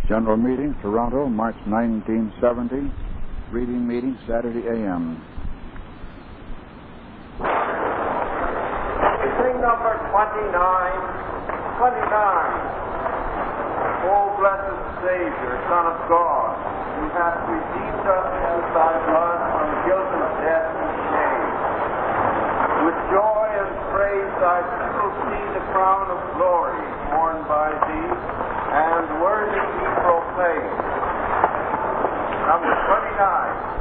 General Meeting, Toronto, March 1970. Reading meeting, Saturday a.m. We sing number 29. O blessed Savior, Son of God, who hast redeemed us with thy blood from guilt of death and shame. With joy and praise thy people see the crown of glory worn by thee, and worthy be proclaimed. Number 29.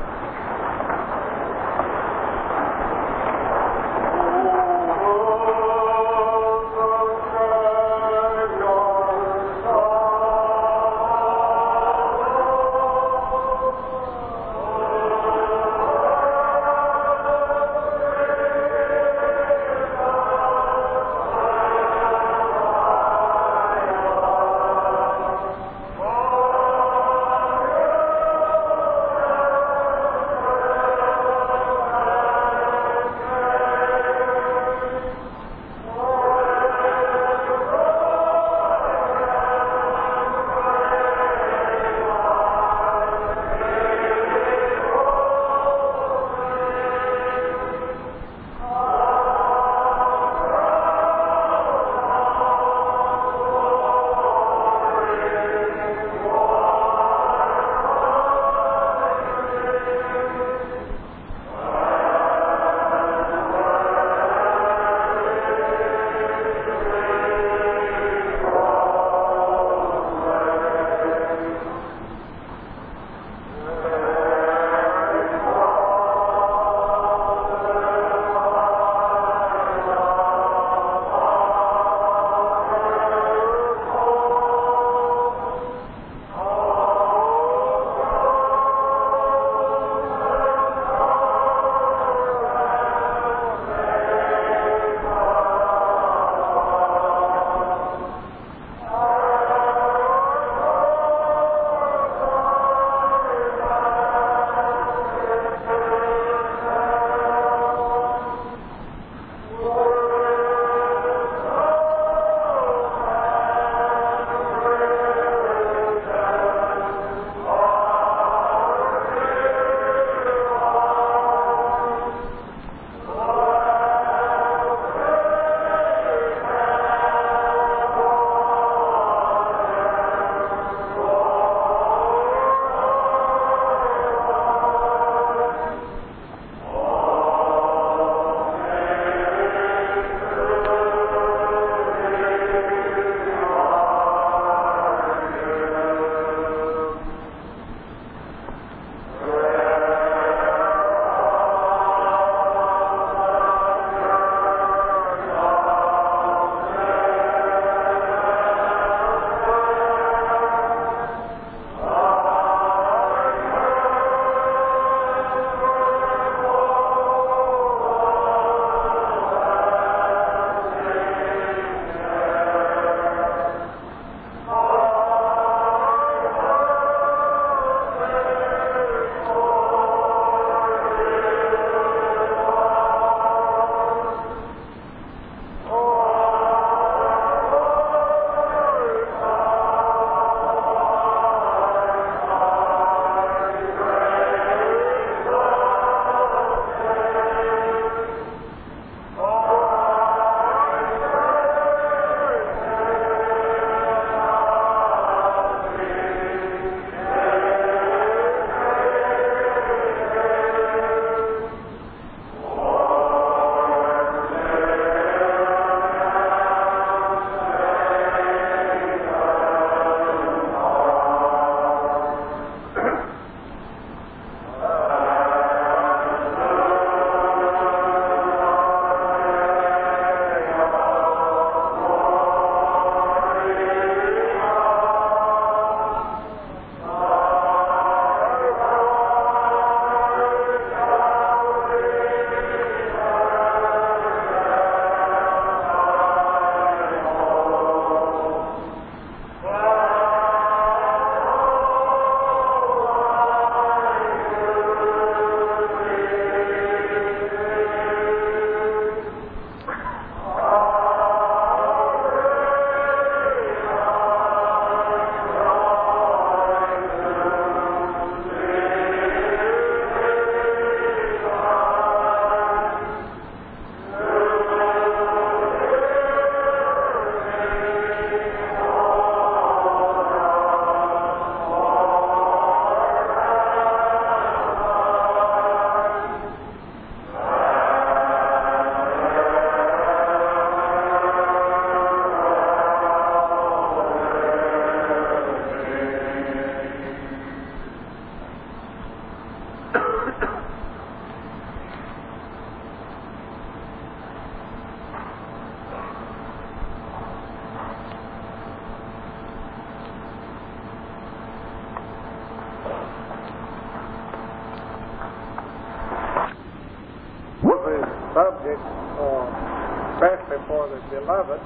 subject, especially for the beloved.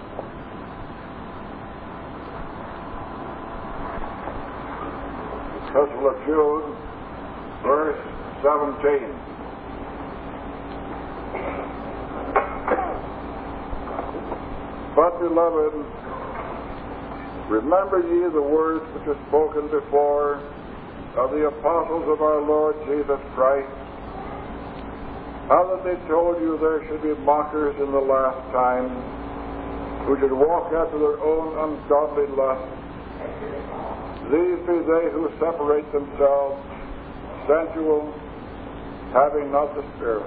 Epistle of Jude, verse 17. But, beloved, remember ye the words which are spoken before of the apostles of our Lord Jesus Christ, how that they told you there should be mockers in the last time, who should walk after their own ungodly lusts. These be they who separate themselves, sensual, having not the Spirit.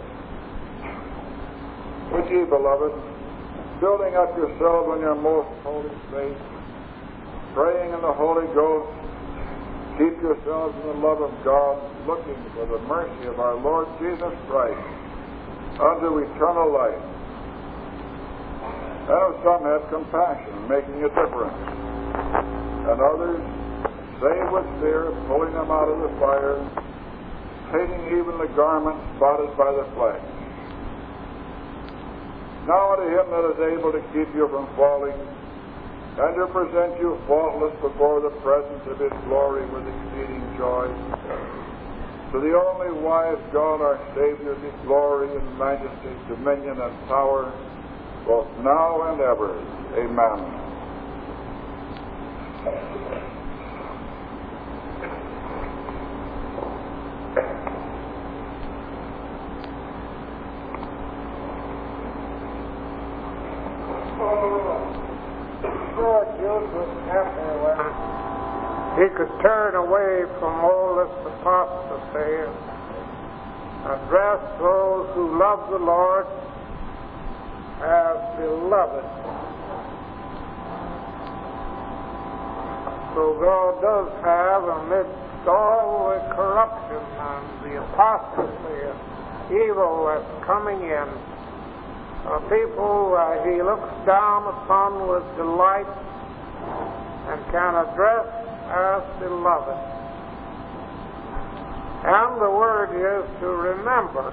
But ye, beloved, building up yourselves on your most holy faith, praying in the Holy Ghost, keep yourselves in the love of God, looking for the mercy of our Lord Jesus Christ unto eternal life. And some have compassion, making a difference, and others save with fear, pulling them out of the fire, hating even the garment spotted by the flesh. Now unto him that is able to keep you from falling, and to present you faultless before the presence of his glory with exceeding joy, to the only wise God our Savior be glory and majesty, dominion and power, both now and ever. Amen. He could turn away from all this apostasy and address those who love the Lord as beloved. So God does have, amidst all the corruption and the apostasy and evil that's coming in, a people He looks down upon with delight and can address as beloved. And the word is to remember.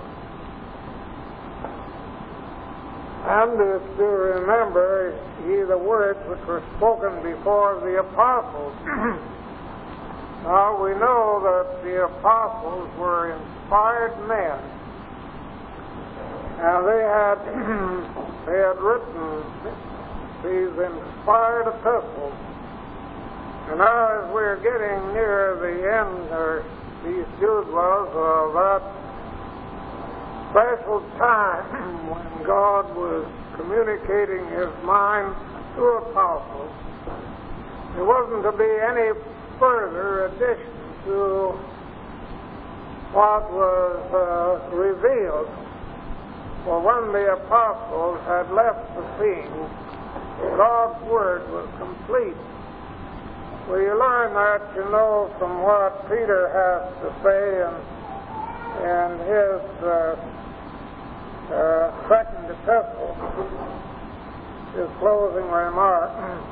And is to remember ye the words which were spoken before the apostles. Now we know that the apostles were inspired men. And they had written these inspired epistles. And now as we're getting near the end, or these Jude was, of that special time when God was communicating His mind to apostles, there wasn't to be any further addition to what was revealed. For when the apostles had left the scene, God's Word was complete. Well, you learn that, from what Peter has to say in his second epistle, his closing remark,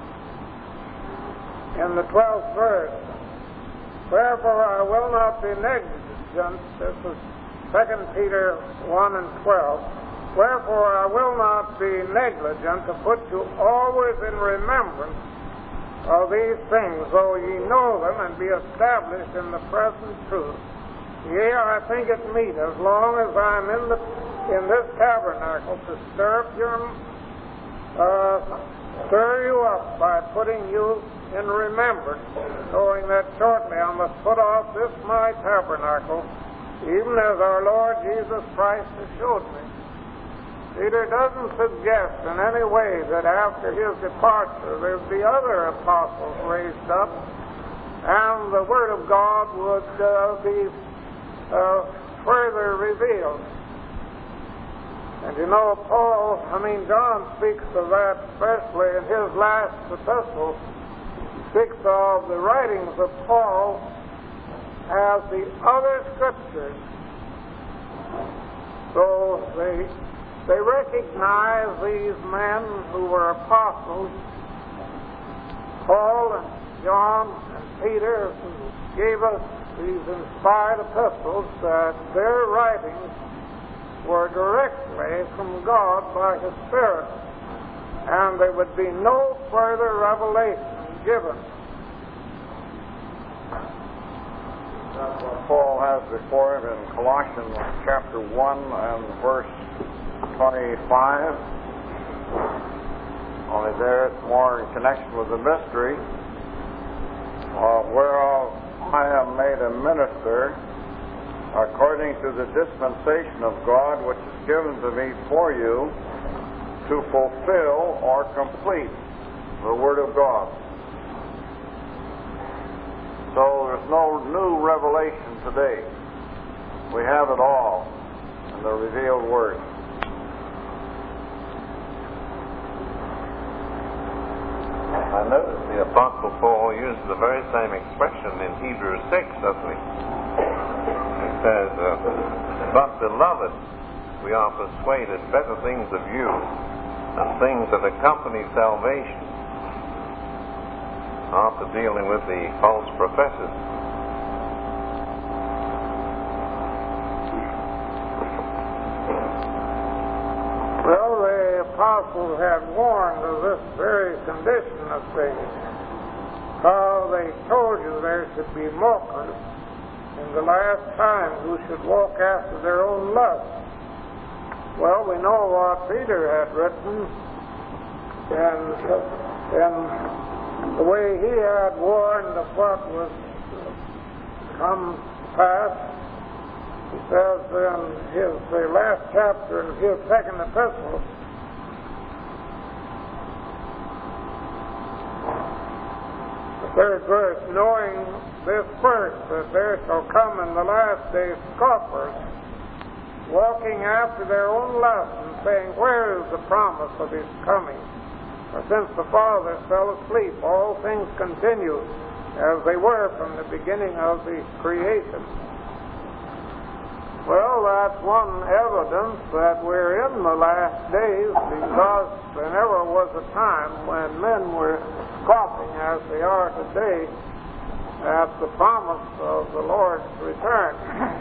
in the 12th verse. Wherefore I will not be negligent, this is 2 Peter 1 and 12, wherefore I will not be negligent to put you always in remembrance of these things, though ye know them and be established in the present truth. Yea, I think it meet, as long as I'm in this tabernacle, to stir you up by putting you in remembrance, knowing that shortly I must put off this my tabernacle, even as our Lord Jesus Christ has showed me. Peter doesn't suggest in any way that after his departure there'd be other apostles raised up and the Word of God would be further revealed. And John speaks of that especially in his last epistle. He speaks of the writings of Paul as the other Scriptures. So they recognize these men who were apostles, Paul and John and Peter, who gave us these inspired epistles, that their writings were directly from God by His Spirit, and there would be no further revelation given. That's what Paul has before him in Colossians chapter 1 and verse 25. Only there it's more in connection with the mystery, whereof I am made a minister according to the dispensation of God which is given to me for you to fulfill or complete the Word of God. So there's no new revelation today. We have it all in the revealed Word. I notice the Apostle Paul uses the very same expression in Hebrews 6, doesn't he? It says, but beloved, we are persuaded better things of you than things that accompany salvation, after dealing with the false professors. Well, the apostles had warned of this very condition of things. How they told you there should be mockers in the last time who should walk after their own lust. Well, we know what Peter had written, and the way he had warned of what was come past. He says in the last chapter of his second epistle, the third verse, knowing this first, that there shall come in the last days scoffers, walking after their own lust, and saying, where is the promise of his coming? For since the fathers fell asleep, all things continue as they were from the beginning of the creation. Well, that's one evidence that we're in the last days, because there never was a time when men were scoffing as they are today at the promise of the Lord's return.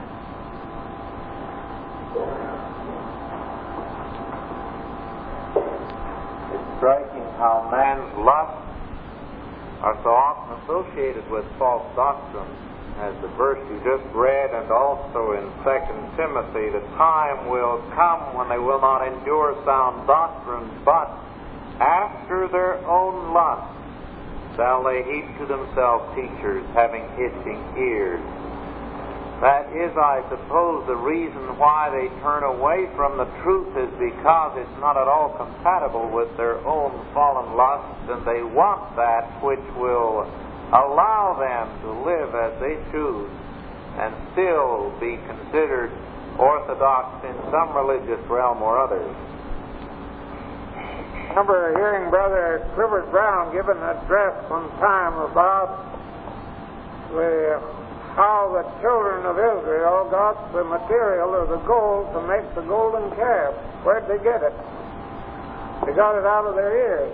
Striking how man's lusts are so often associated with false doctrine, as the verse you just read, and also in 2 Timothy, the time will come when they will not endure sound doctrine, but after their own lust shall they heap to themselves teachers having itching ears. That is, I suppose, the reason why they turn away from the truth is because it's not at all compatible with their own fallen lusts, and they want that which will allow them to live as they choose and still be considered orthodox in some religious realm or others. I remember hearing Brother Clifford Brown give an address one time about how the children of Israel got the material or the gold to make the golden calf. Where'd they get it? They got it out of their ears.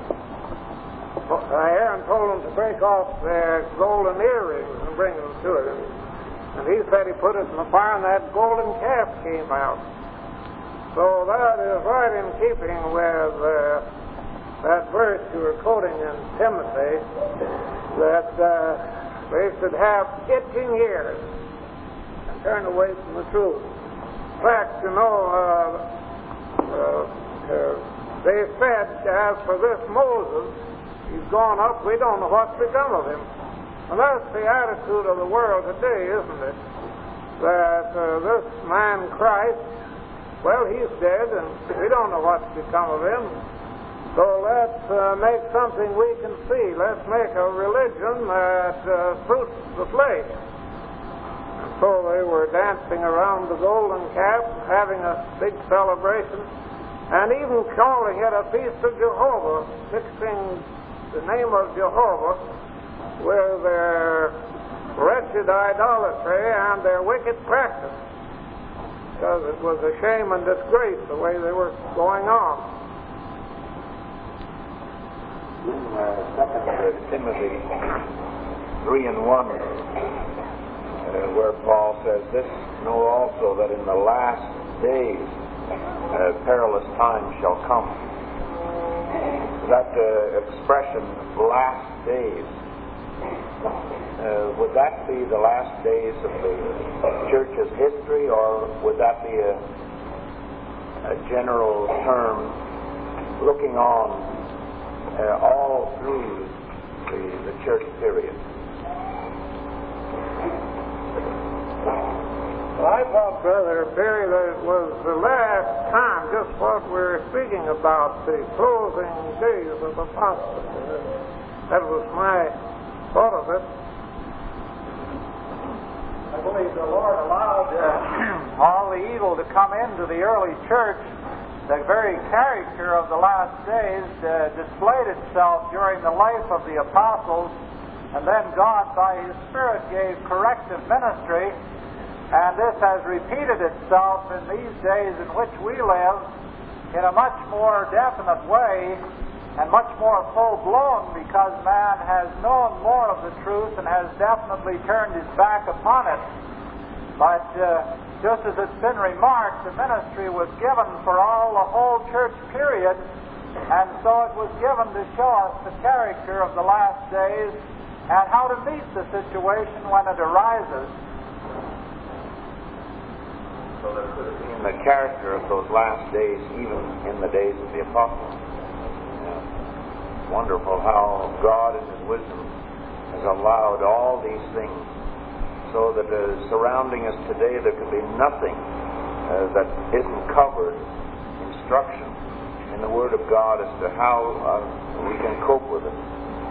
Aaron told them to break off their golden earrings and bring them to him. And he said he put it in the fire and that golden calf came out. So that is right in keeping with that verse you were quoting in Timothy, that they should have itching ears and turn away from the truth. In fact, they said, as for this Moses, he's gone up, we don't know what's become of him. And that's the attitude of the world today, isn't it? That this man Christ, well, he's dead, and we don't know what's become of him. So let's make something we can see. Let's make a religion that suits the flesh. And so they were dancing around the golden calf, having a big celebration, and even calling it a feast of Jehovah, mixing the name of Jehovah with their wretched idolatry and their wicked practice, because it was a shame and disgrace the way they were going on. 2 Timothy 3:1, where Paul says, this know also that in the last days, perilous times shall come. That expression, last days, would that be the last days of the church's history, or would that be a general term looking on all through the church period? Well, I thought, Brother Perry, that it was the last time, just what we were speaking about, the closing days of apostasy. That was my thought of it. I believe the Lord allowed all the evil to come into the early church. The very character of the last days displayed itself during the life of the apostles, and then God, by His Spirit, gave corrective ministry. And this has repeated itself in these days in which we live in a much more definite way and much more full-blown, because man has known more of the truth and has definitely turned his back upon it. But just as it's been remarked, the ministry was given for all the whole church period, and so it was given to show us the character of the last days and how to meet the situation when it arises. So there could have been the character of those last days even in the days of the apostles. Wonderful how God in His wisdom has allowed all these things so that surrounding us today there could be nothing that isn't covered, instruction in the Word of God as to how we can cope with it.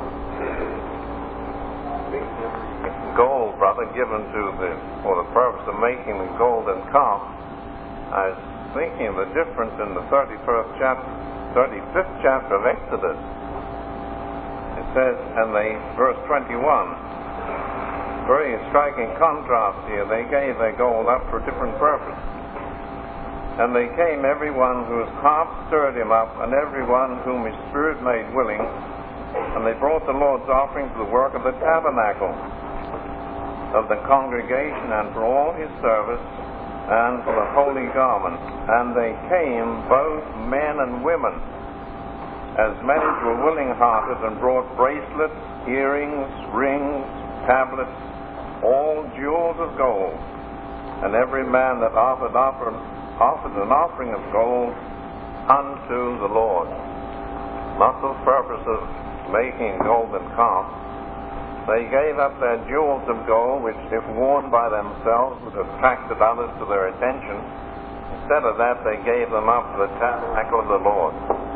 Gold, brother, given for the purpose of making the golden calf. I was thinking of the difference in the 35th chapter of Exodus. It says, verse 21, very striking contrast here. They gave their gold up for a different purpose. And they came, everyone whose heart stirred him up, and everyone whom his spirit made willing, and they brought the Lord's offering to the work of the tabernacle of the congregation, and for all his service, and for the holy garments. And they came, both men and women, as many as were willing-hearted, and brought bracelets, earrings, rings, tablets, all jewels of gold. And every man that offered an offering of gold unto the Lord. Not for the purpose of making a golden calf. They gave up their jewels of gold, which, if worn by themselves, would have attracted others to their attention. Instead of that, they gave them up for the tabernacle of the Lord.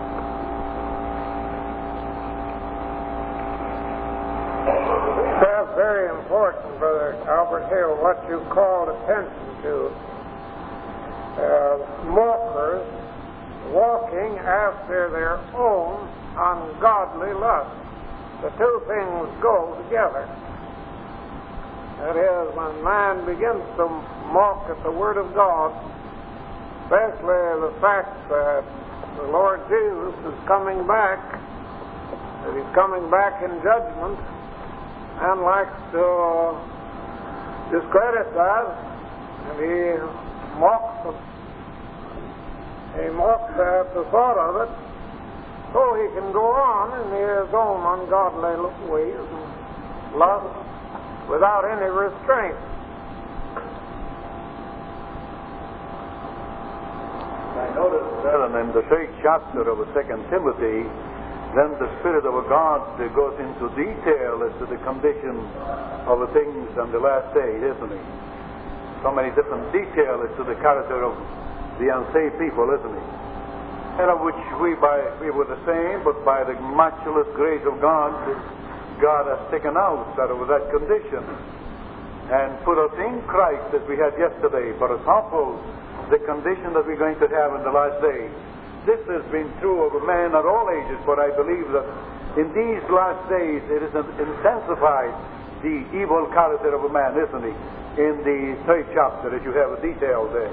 That's very important, Brother Albert Hale, what you called attention to. Mockers walking after their own ungodly lust. The two things go together. That is, when man begins to mock at the Word of God, especially the fact that the Lord Jesus is coming back, that He's coming back in judgment, and likes to discredit that, and he mocks at the thought of it, so he can go on in his own ungodly ways and lust without any restraint. I noticed that in the 3rd chapter of 2 Timothy, then the Spirit of God goes into detail as to the condition of the things on the last day, isn't he? So many different details as to the character of the unsaved people, isn't he? And of which we were the same, but by the matchless grace of God, God has taken out of that condition and put us in Christ, as we had yesterday, for example, the condition that we're going to have in the last day. This has been true of man at all ages, but I believe that in these last days it is intensified the evil character of a man, isn't it? In the 3rd chapter, as you have a detail there.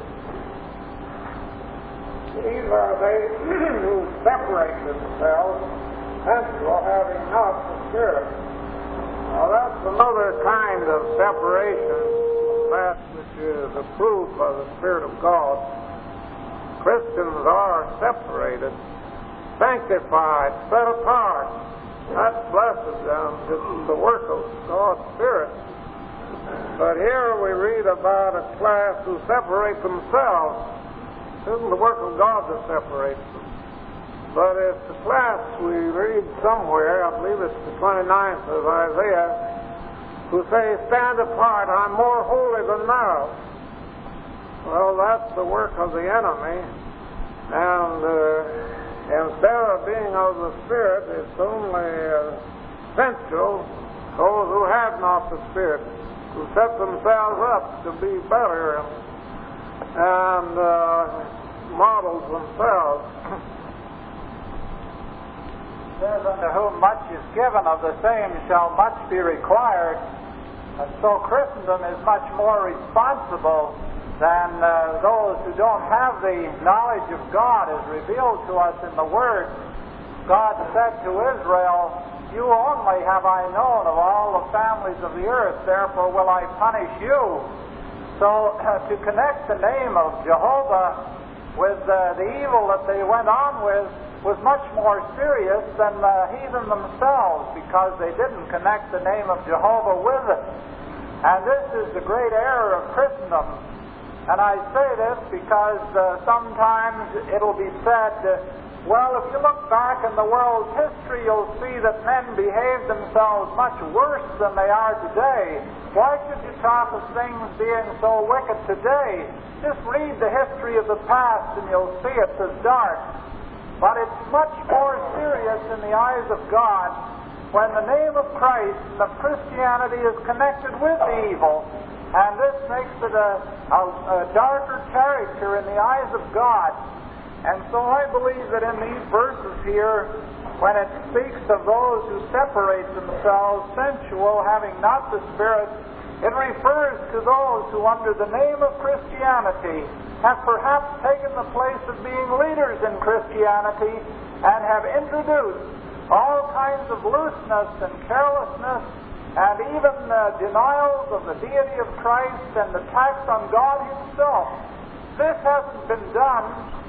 These are they who separate themselves sensual, having not the Spirit. Now that's another kind of separation, that which is approved by the Spirit of God. Christians are separated, sanctified, set apart. That's blessed, it's the work of God's Spirit. But here we read about a class who separate themselves. It isn't the work of God that separates them. But it's the class we read somewhere, I believe it's the 29th of Isaiah, who say, stand apart, I'm more holy than thou. Well, that's the work of the enemy. And instead of being of the Spirit, it's only sensual, those who have not the Spirit, who set themselves up to be better and models themselves. It says, unto whom much is given, of the same shall much be required. And so Christendom is much more responsible than those who don't have the knowledge of God as revealed to us in the Word. God said to Israel, you only have I known of all the families of the earth, therefore will I punish you. So to connect the name of Jehovah with the evil that they went on with was much more serious than the heathen themselves, because they didn't connect the name of Jehovah with it. And this is the great error of Christendom. And I say this because sometimes it'll be said, well, if you look back in the world's history, you'll see that men behaved themselves much worse than they are today. Why should you talk of things being so wicked today? Just read the history of the past and you'll see it's as dark. But it's much more serious in the eyes of God when the name of Christ and of Christianity is connected with the evil. And this makes it a darker character in the eyes of God. And so I believe that in these verses here, when it speaks of those who separate themselves, sensual, having not the Spirit, it refers to those who under the name of Christianity have perhaps taken the place of being leaders in Christianity and have introduced all kinds of looseness and carelessness and even denials of the deity of Christ and attacks on God Himself. This hasn't been done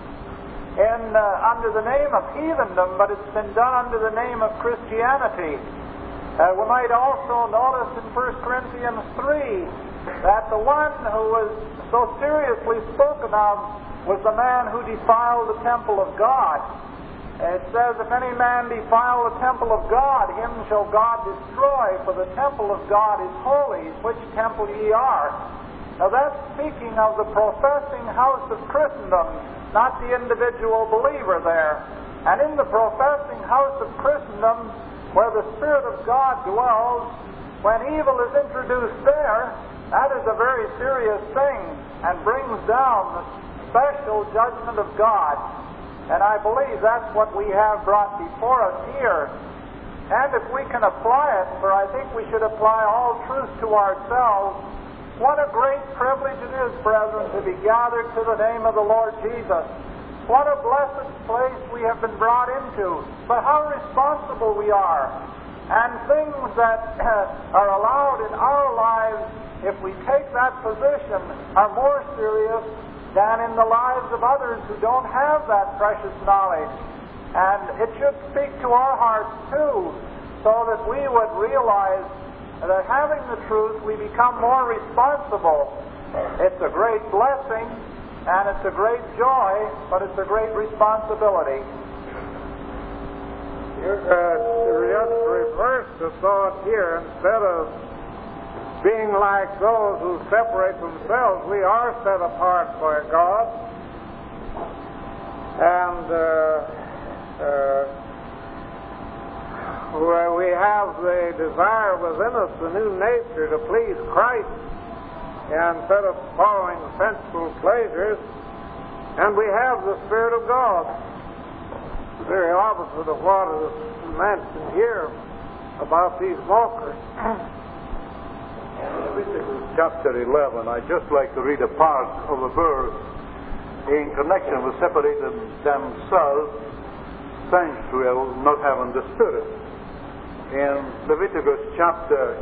under the name of heathendom, but it's been done under the name of Christianity. We might also notice in 1 Corinthians 3 that the one who was so seriously spoken of was the man who defiled the temple of God. It says, if any man defile the temple of God, him shall God destroy, for the temple of God is holy, which temple ye are. Now that's speaking of the professing house of Christendom, not the individual believer there. And in the professing house of Christendom, where the Spirit of God dwells, when evil is introduced there, that is a very serious thing and brings down the special judgment of God. And I believe that's what we have brought before us here. And if we can apply it, for I think we should apply all truth to ourselves, what a great privilege it is, brethren, to be gathered to the name of the Lord Jesus. What a blessed place we have been brought into. But how responsible we are. And things that are allowed in our lives, if we take that position, are more serious than in the lives of others who don't have that precious knowledge. And it should speak to our hearts too, so that we would realize that having the truth, we become more responsible. It's a great blessing, and it's a great joy, but it's a great responsibility. You just reverse the thought here. Instead of being like those who separate themselves, we are set apart by God. And where we have the desire within us, the new nature, to please Christ, instead of following sensual pleasures, and we have the Spirit of God. Very opposite of what is mentioned here about these mockers. Chapter 11, I'd just like to read a part of a verse in connection with separating themselves, sensual, not having the Spirit. In Leviticus chapter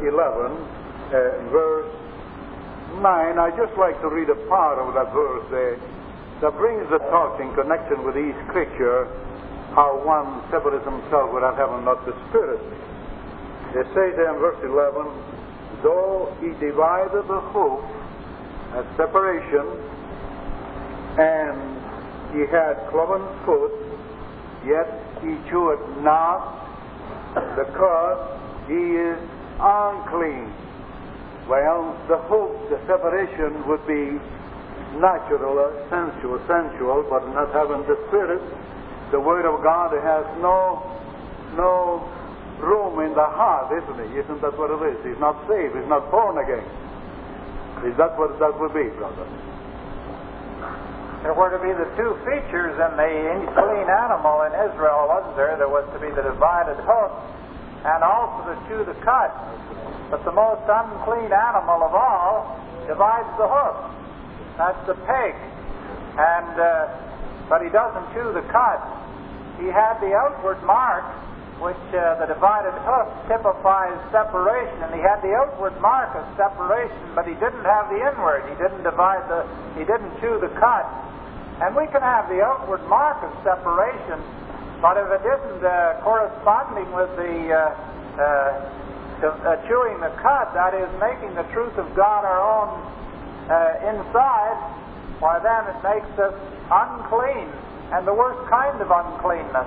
11, verse 9, I'd just like to read a part of that verse there. that brings the thought in connection with these scripture how one separates himself without having not the Spirit. It says there in verse 11, though he divided the hoof at separation, and he had cloven foot, yet he chewed not, because he is unclean. Well, the hoof, the separation would be natural, sensual, but not having the Spirit. The Word of God has no room in the heart, isn't it? Isn't that what it is? He's not saved. He's not born again. Is that what that would be, brother? There were to be the two features in the clean animal in Israel, wasn't there? There was to be the divided hoof and also to chew the cud. But the most unclean animal of all divides the hoof. That's the pig. But he doesn't chew the cud. He had the outward mark, which the divided hoof typifies separation, and he had the outward mark of separation, but he didn't have the inward. He didn't chew the cud. And we can have the outward mark of separation, but if it isn't corresponding with the chewing the cud, that is making the truth of God our own inside, why then it makes us unclean, and the worst kind of uncleanness.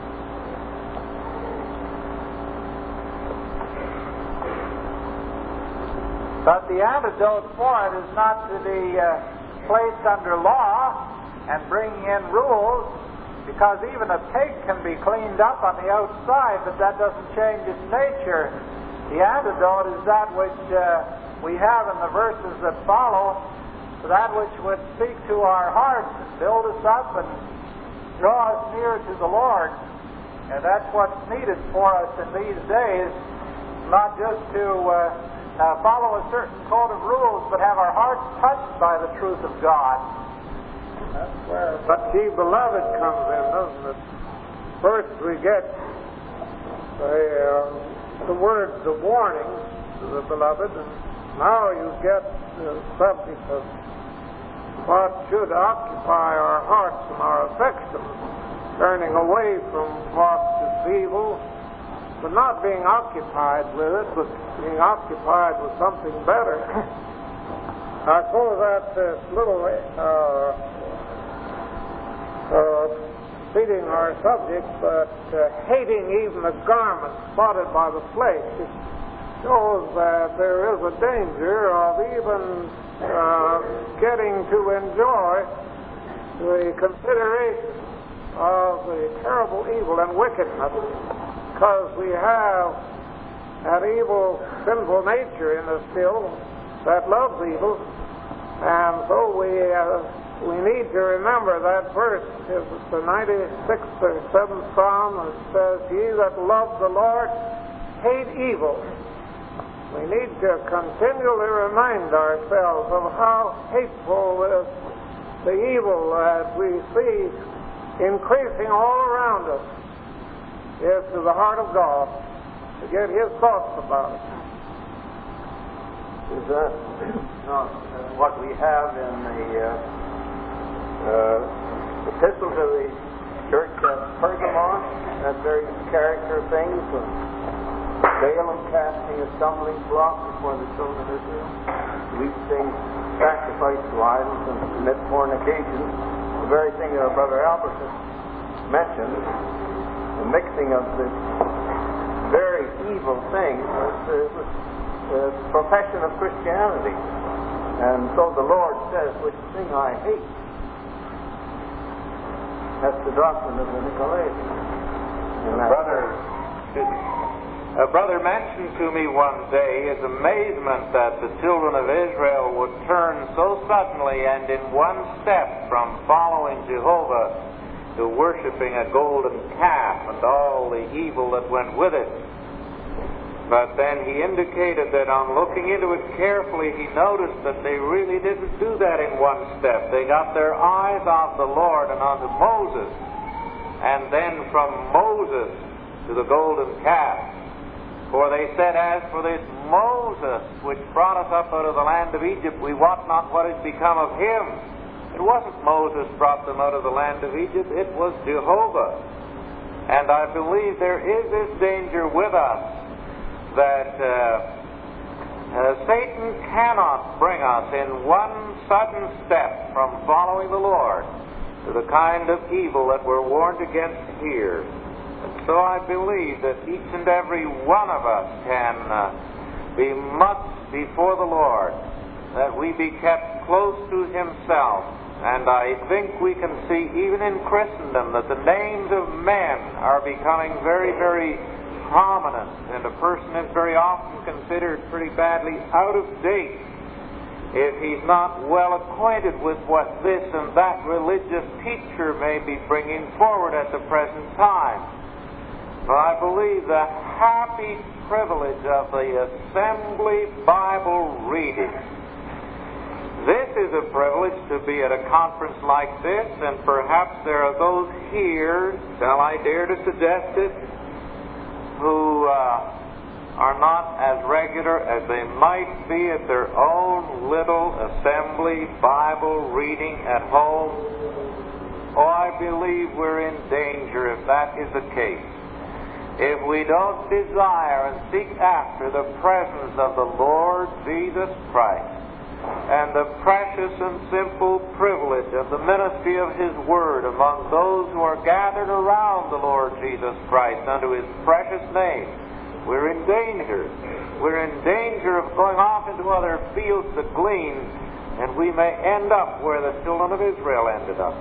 But the antidote for it is not to be placed under law and bringing in rules, because even a pig can be cleaned up on the outside, but that doesn't change its nature. The antidote is that which we have in the verses that follow, that which would speak to our hearts, build us up, and draw us near to the Lord. And that's what's needed for us in these days, not just to follow a certain code of rules, but have our hearts touched by the truth of God. That's where but ye beloved comes in, doesn't it? First we get the words of warning to the beloved, and now you get the subject of what should occupy our hearts and our affections, turning away from what is evil, but not being occupied with it, but being occupied with something better. I suppose that's a little feeding our subject, but hating even the garment spotted by the flesh. It shows that there is a danger of even getting to enjoy the consideration of the terrible evil and wickedness, because we have that evil, sinful nature in us still that loves evil, and so we need to remember that verse. It's the 96th or 7th Psalm, and it says, "Ye that love the Lord hate evil." We need to continually remind ourselves of how hateful is the evil that we see increasing all around us is to the heart of God, to get His thoughts about it. Is that what we have in the epistle to the church at Pergamon? That very character of things, Balaam casting a stumbling block before the children of Israel, these things sacrifice to idols and commit fornication. The very thing that our brother Albert has mentioned, the mixing of this very evil thing with the profession of Christianity. And so the Lord says, which thing I hate. That's the doctrine of the Nicolaitans. A brother mentioned to me one day his amazement that the children of Israel would turn so suddenly and in one step from following Jehovah to worshiping a golden calf and all the evil that went with it. But then he indicated that on looking into it carefully, he noticed that they really didn't do that in one step. They got their eyes off the Lord and onto Moses, and then from Moses to the golden calf. For they said, "As for this Moses, which brought us up out of the land of Egypt, we wot not what has become of him." It wasn't Moses brought them out of the land of Egypt, it was Jehovah. And I believe there is this danger with us that Satan cannot bring us in one sudden step from following the Lord to the kind of evil that we're warned against here. And so I believe that each and every one of us can be much before the Lord, that we be kept close to Himself. And I think we can see even in Christendom that the names of men are becoming very, very prominent, and a person is very often considered pretty badly out of date if he's not well acquainted with what this and that religious teacher may be bringing forward at the present time. But I believe the happy privilege of the assembly Bible reading. This is a privilege to be at a conference like this, and perhaps there are those here, shall I dare to suggest it, who are not as regular as they might be at their own little assembly Bible reading at home. Oh, I believe we're in danger if that is the case. If we don't desire and seek after the presence of the Lord Jesus Christ and the precious and simple privilege of the ministry of His Word among those who are gathered around the Lord Jesus Christ unto His precious name, we're in danger. We're in danger of going off into other fields to glean, and we may end up where the children of Israel ended up.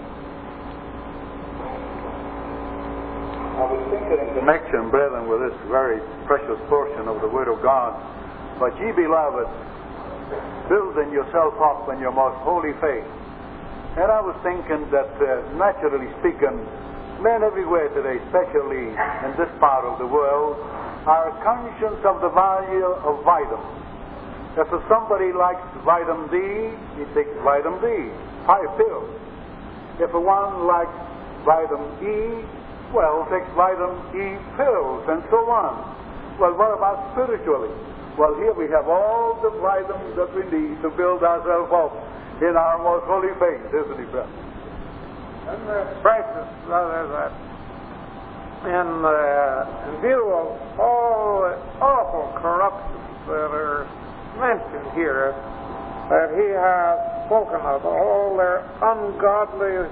I was thinking in connection, brethren, with this very precious portion of the Word of God, but ye beloved, building yourself up in your most holy faith. And I was thinking that, naturally speaking, men everywhere today, especially in this part of the world, are conscious of the value of vitamins. If somebody likes vitamin D, he takes vitamin D, 5 pills. If one likes vitamin E, well, takes vitamin E pills, and so on. Well, what about spiritually? Well, here we have all the vitamins that we need to build ourselves up in our most holy faith, isn't it, brother? And the precious, brother, that in view of all the awful corruptions that are mentioned here, that He has spoken of, all their ungodly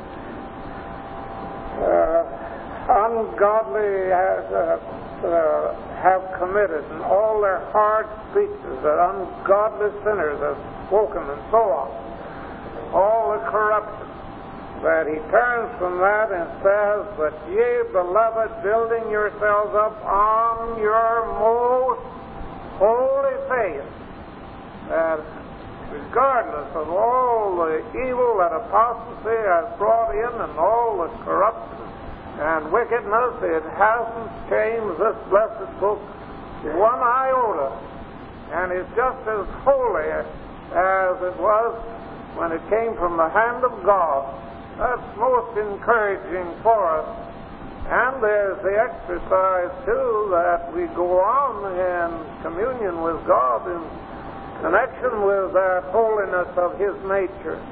have committed, and all their hard speeches that ungodly sinners have spoken, and so on. All the corruption, that He turns from that and says, "But ye, beloved, building yourselves up on your most holy faith," that regardless of all the evil that apostasy has brought in and all the corruption and wickedness, it hasn't changed this blessed book one iota, and it's just as holy as it was when it came from the hand of God. That's most encouraging for us. And there's the exercise, too, that we go on in communion with God in connection with that holiness of His nature.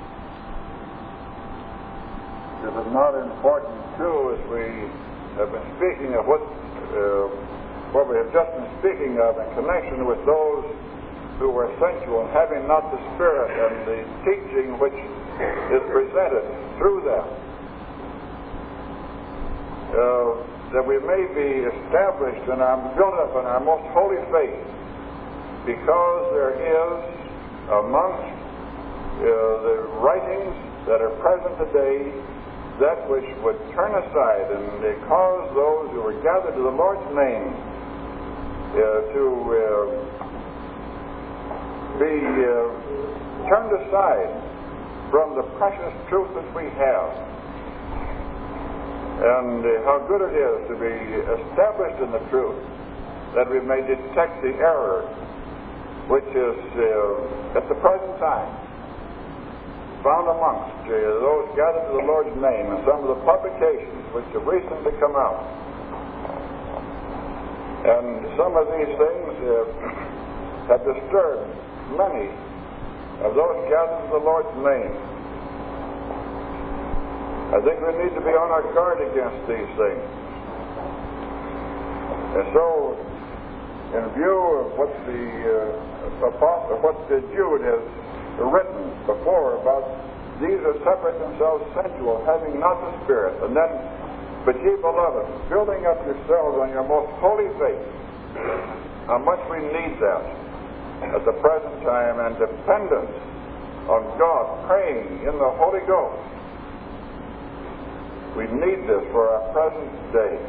Is it not important, too, as we have been speaking of what we have just been speaking of in connection with those who were sensual, having not the Spirit and the teaching which is presented through them, that we may be established and built up in our most holy faith, because there is amongst the writings that are present today that which would turn aside and cause those who are gathered to the Lord's name to be turned aside from the precious truth that we have. And how good it is to be established in the truth, that we may detect the error which is at the present time found amongst those gathered to the Lord's name, and some of the publications which have recently come out. And some of these things have disturbed many of those gathered to the Lord's name. I think we need to be on our guard against these things. And so, in view of what the Jude has written before about these are separate themselves sensual, having not the Spirit, and then, but ye beloved, building up yourselves on your most holy faith. How much we need that at the present time, and dependence on God, praying in the Holy Ghost. We need this for our present day.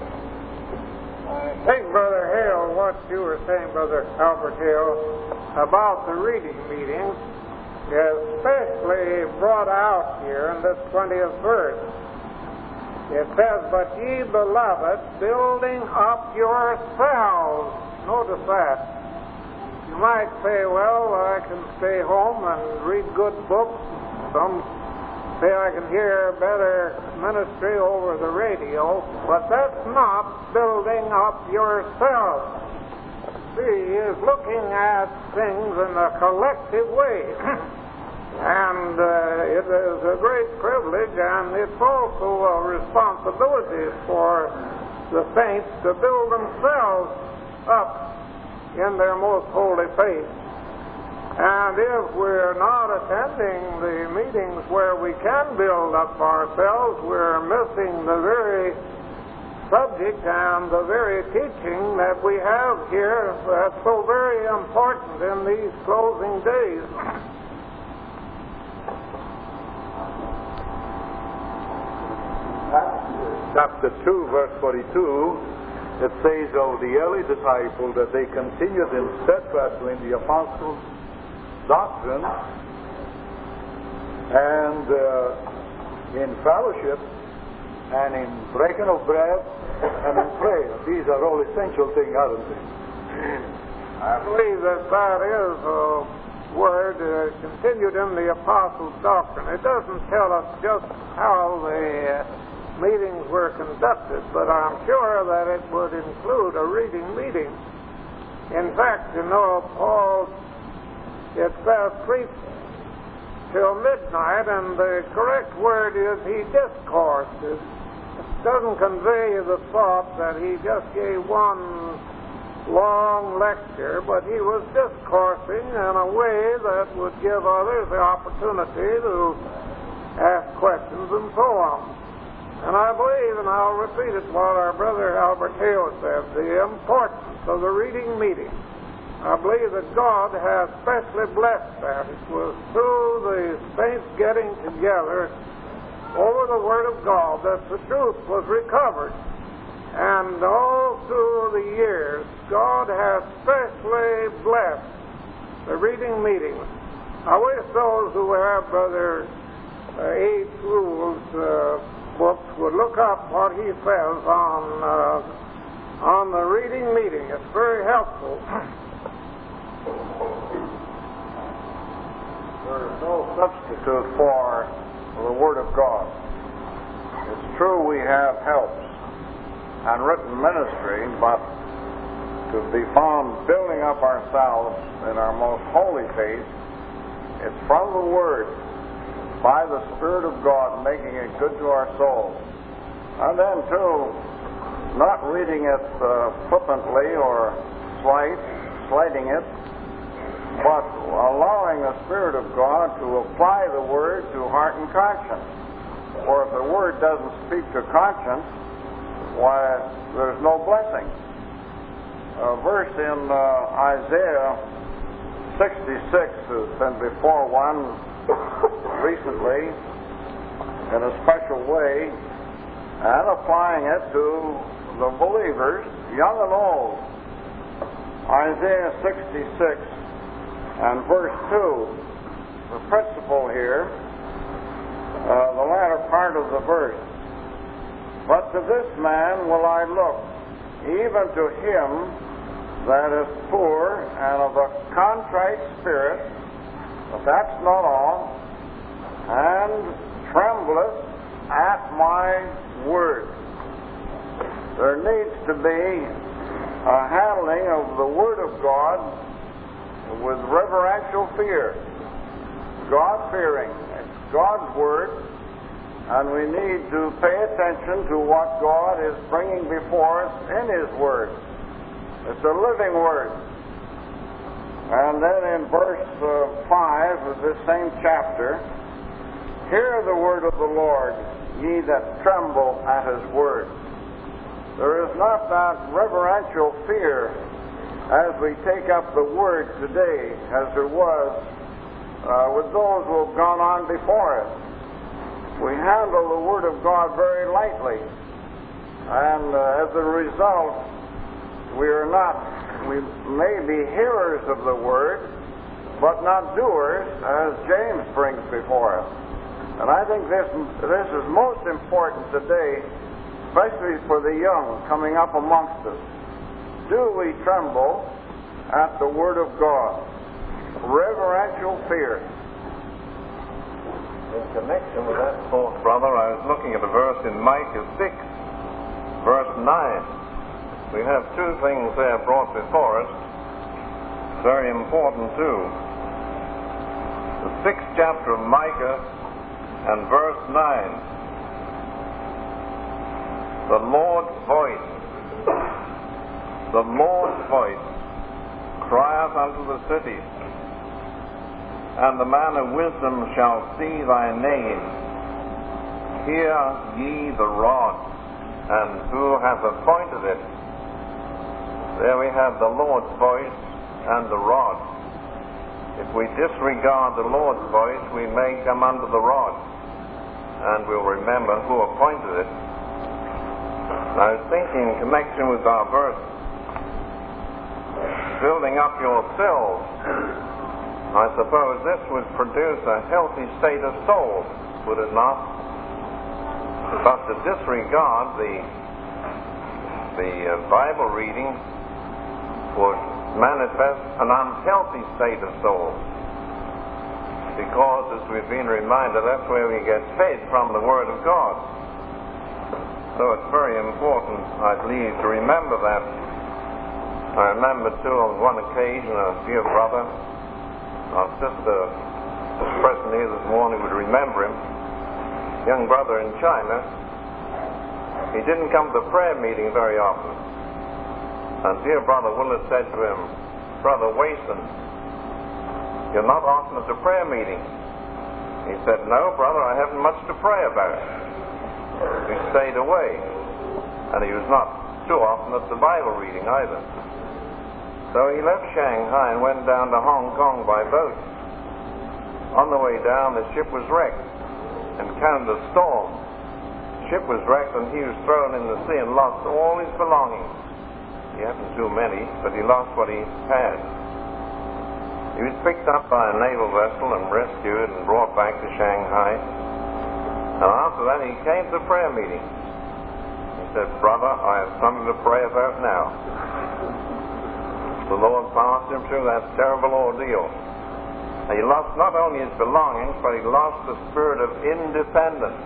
I think, Brother Hale, what you were saying, Brother Albert Hale, about the reading meetings, especially brought out here in this 20th verse. It says, but ye beloved, building up yourselves. Notice that. You might say, well, I can stay home and read good books. Some say I can hear better ministry over the radio, but that's not building up yourself. See, he is looking at things in a collective way. And it is a great privilege, and it's also a responsibility for the saints to build themselves up in their most holy faith. And if we're not attending the meetings where we can build up ourselves, we're missing the very subject and the very teaching that we have here that's so very important in these closing days. Chapter 2, verse 42, it says of the early disciples that they continued in steadfastly in the apostles' doctrine and in fellowship and in breaking of bread and in prayer. These are all essential things, aren't they? I believe that is a word continued in the apostles' doctrine. It doesn't tell us just how the meetings were conducted, but I'm sure that it would include a reading meeting. In fact, you know, Paul, it says preach till midnight, and the correct word is he discoursed. It doesn't convey the thought that he just gave one long lecture, but he was discoursing in a way that would give others the opportunity to ask questions and so on. And I believe, and I'll repeat it what our brother Albert Hale said, the importance of the reading meeting. I believe that God has specially blessed that. It was through the saints getting together over the Word of God that the truth was recovered. And all through the years, God has specially blessed the reading meetings. I wish those who have Brother A. Trule's books would look up what he says on the reading meeting. It's very helpful. There is no substitute for the Word of God. It's true we have helps and written ministry, but to be found building up ourselves in our most holy faith, it's from the Word, by the Spirit of God, making it good to our souls. And then, too, not reading it flippantly or slighting it, but allowing the Spirit of God to apply the Word to heart and conscience. For if the Word doesn't speak to conscience, why, there's no blessing. A verse in Isaiah 66 has been before one recently in a special way, and applying it to the believers, young and old. Isaiah 66 and verse 2, the principle here, the latter part of the verse. But to this man will I look, even to him that is poor and of a contrite spirit, but that's not all, and trembleth at my word. There needs to be a handling of the Word of God with reverential fear, God-fearing. It's God's Word, and we need to pay attention to what God is bringing before us in His Word. It's a living Word. And then in verse 5 of this same chapter, hear the word of the Lord, ye that tremble at His word. There is not that reverential fear as we take up the Word today as there was with those who have gone on before us. We handle the Word of God very lightly, and as a result, we may be hearers of the Word, but not doers, as James brings before us. And I think this is most important today, especially for the young coming up amongst us. Do we tremble at the Word of God? Reverential fear. In connection with that thought, brother, I was looking at a verse in Micah 6, verse 9. We have two things there brought before us, very important too. The 6th chapter of Micah and verse 9. The Lord's voice crieth unto the cities, and the man of wisdom shall see thy name. Hear ye the rod, and who hath appointed it? There we have the Lord's voice and the rod. If we disregard the Lord's voice, we may come under the rod, and we'll remember who appointed it. I was thinking in connection with our verse, building up yourselves, I suppose this would produce a healthy state of soul, would it not? But to disregard the Bible reading would manifest an unhealthy state of soul, because, as we've been reminded, that's where we get fed from the Word of God. So it's very important, I believe, to remember that. I remember too on one occasion a dear brother, our sister was present here this morning, would remember him, young brother in China. He didn't come to the prayer meeting very often. And dear brother Willard said to him, Brother Wason, you're not often at the prayer meeting. He said, no, brother, I haven't much to pray about. He stayed away. And he was not too often at the Bible reading either. So he left Shanghai and went down to Hong Kong by boat. On the way down, the ship was wrecked, encountered a storm. The ship was wrecked, and he was thrown in the sea and lost all his belongings. He hadn't too many, but he lost what he had. He was picked up by a naval vessel and rescued and brought back to Shanghai. And after that, he came to the prayer meeting. He said, Brother, I have something to pray about now. The Lord passed him through that terrible ordeal. And he lost not only his belongings, but he lost the spirit of independence.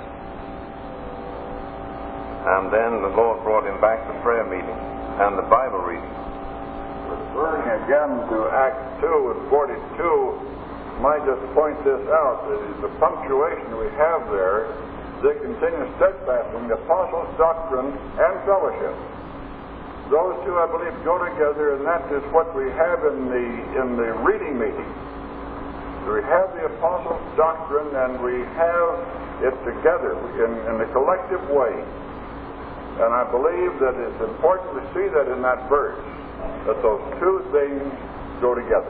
And then the Lord brought him back to prayer meeting and the Bible reading. Referring again to Acts 2 and 42, might just point this out, that the punctuation we have there, they continue steadfast in the apostles' doctrine and fellowship. Those two, I believe, go together, and that is what we have in the reading meeting. We have the apostles' doctrine, and we have it together in the collective way. And I believe that it's important to see that in that verse, that those two things go together.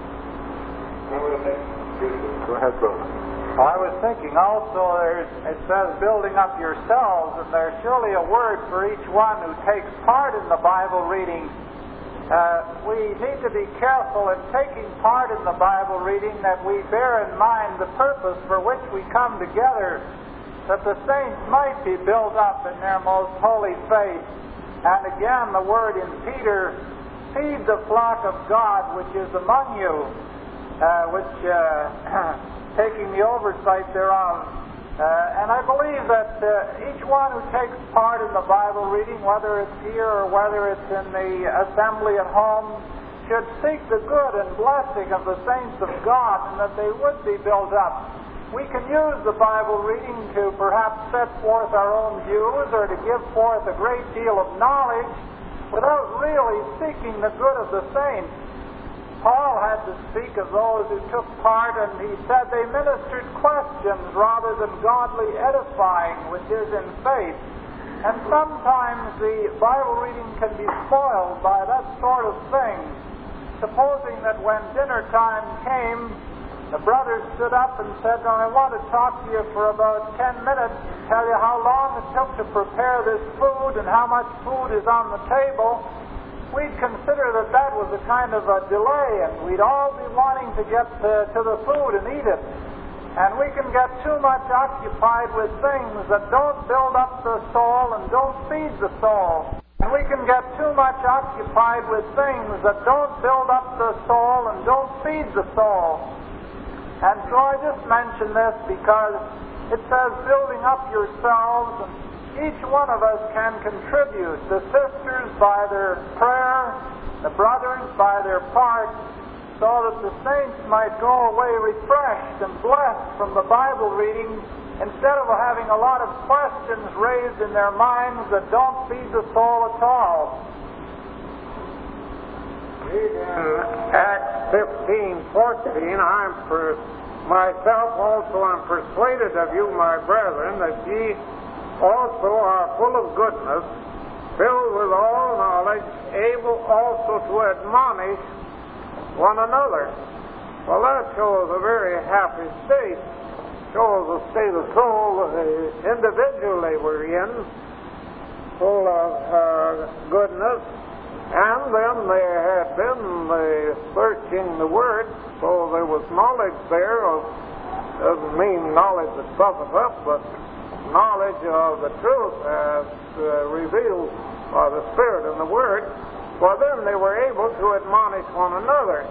Go ahead, brother. Well, I was thinking also, it says building up yourselves, and there's surely a word for each one who takes part in the Bible reading. We need to be careful in taking part in the Bible reading that we bear in mind the purpose for which we come together, that the saints might be built up in their most holy faith. And again, the word in Peter, feed the flock of God which is among you, taking the oversight thereof. And I believe that each one who takes part in the Bible reading, whether it's here or whether it's in the assembly at home, should seek the good and blessing of the saints of God, and that they would be built up we can use the Bible reading to perhaps set forth our own views or to give forth a great deal of knowledge without really seeking the good of the saints. Paul had to speak of those who took part, and he said they ministered questions rather than godly edifying, which is in faith. And sometimes the Bible reading can be spoiled by that sort of thing. Supposing that when dinner time came, the brothers stood up and said, "Now I want to talk to you for about 10 minutes, tell you how long it took to prepare this food and how much food is on the table," we'd consider that that was a kind of a delay, and we'd all be wanting to get to the food and eat it. And we can get too much occupied with things that don't build up the soul and don't feed the soul. And we can get too much occupied with things that don't build up the soul and don't feed the soul. And so I just mention this because it says building up yourselves, and each one of us can contribute. The sisters by their prayer, the brothers by their part, so that the saints might go away refreshed and blessed from the Bible reading, instead of having a lot of questions raised in their minds that don't feed the soul at all. In Acts 15:14, myself also am persuaded of you, my brethren, that ye also are full of goodness, filled with all knowledge, able also to admonish one another. Well, that shows a very happy state. Shows the state of soul individually we're in, full of goodness. And then there had been searching the Word, so there was knowledge there. Doesn't mean knowledge that puffeth up, but knowledge of the truth as revealed by the Spirit in the Word. For then they were able to admonish one another.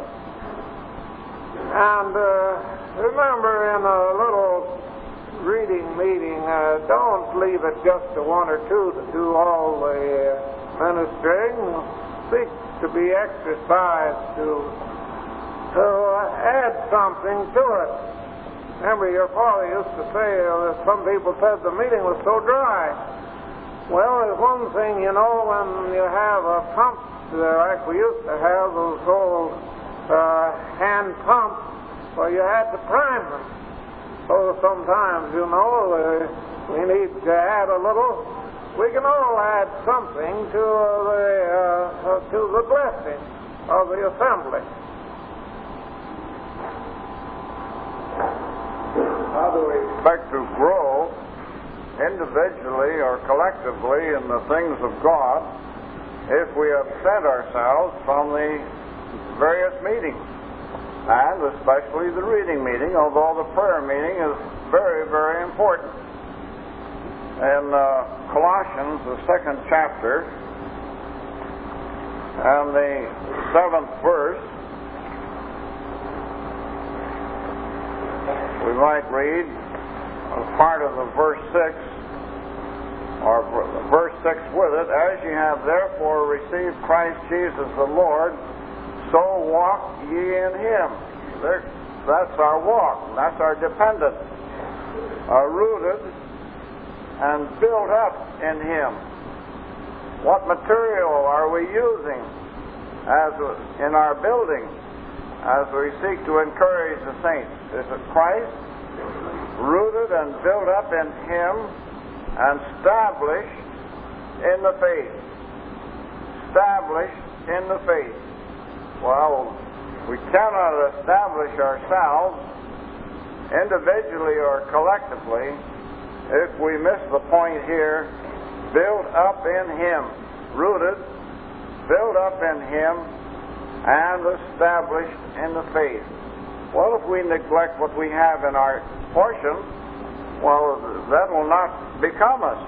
And remember, in a little reading meeting, don't leave it just to one or two to do all the ministering. Seek to be exercised to add something to it. Remember, your father used to say, some people said the meeting was so dry. Well, there's one thing, when you have a pump like we used to have, those old hand pumps, well, you had to prime them. So sometimes, we need to add a little. We can all add something to the blessing of the assembly. How do we expect to grow individually or collectively in the things of God if we absent ourselves from the various meetings, and especially the reading meeting, although the prayer meeting is very, very important? In Colossians, the 2nd chapter, and the 7th verse, we might read part of the verse 6, or verse 6 with it, "As ye have therefore received Christ Jesus the Lord, so walk ye in Him." That's our walk. That's our dependence. Rooted and built up in Him. What material are we using in our building as we seek to encourage the saints? Is it Christ? Rooted and built up in Him and established in the faith. Established in the faith. Well, we cannot establish ourselves individually or collectively if we miss the point here, built up in Him, rooted, built up in Him, and established in the faith. Well, if we neglect what we have in our portion, well, that will not become us.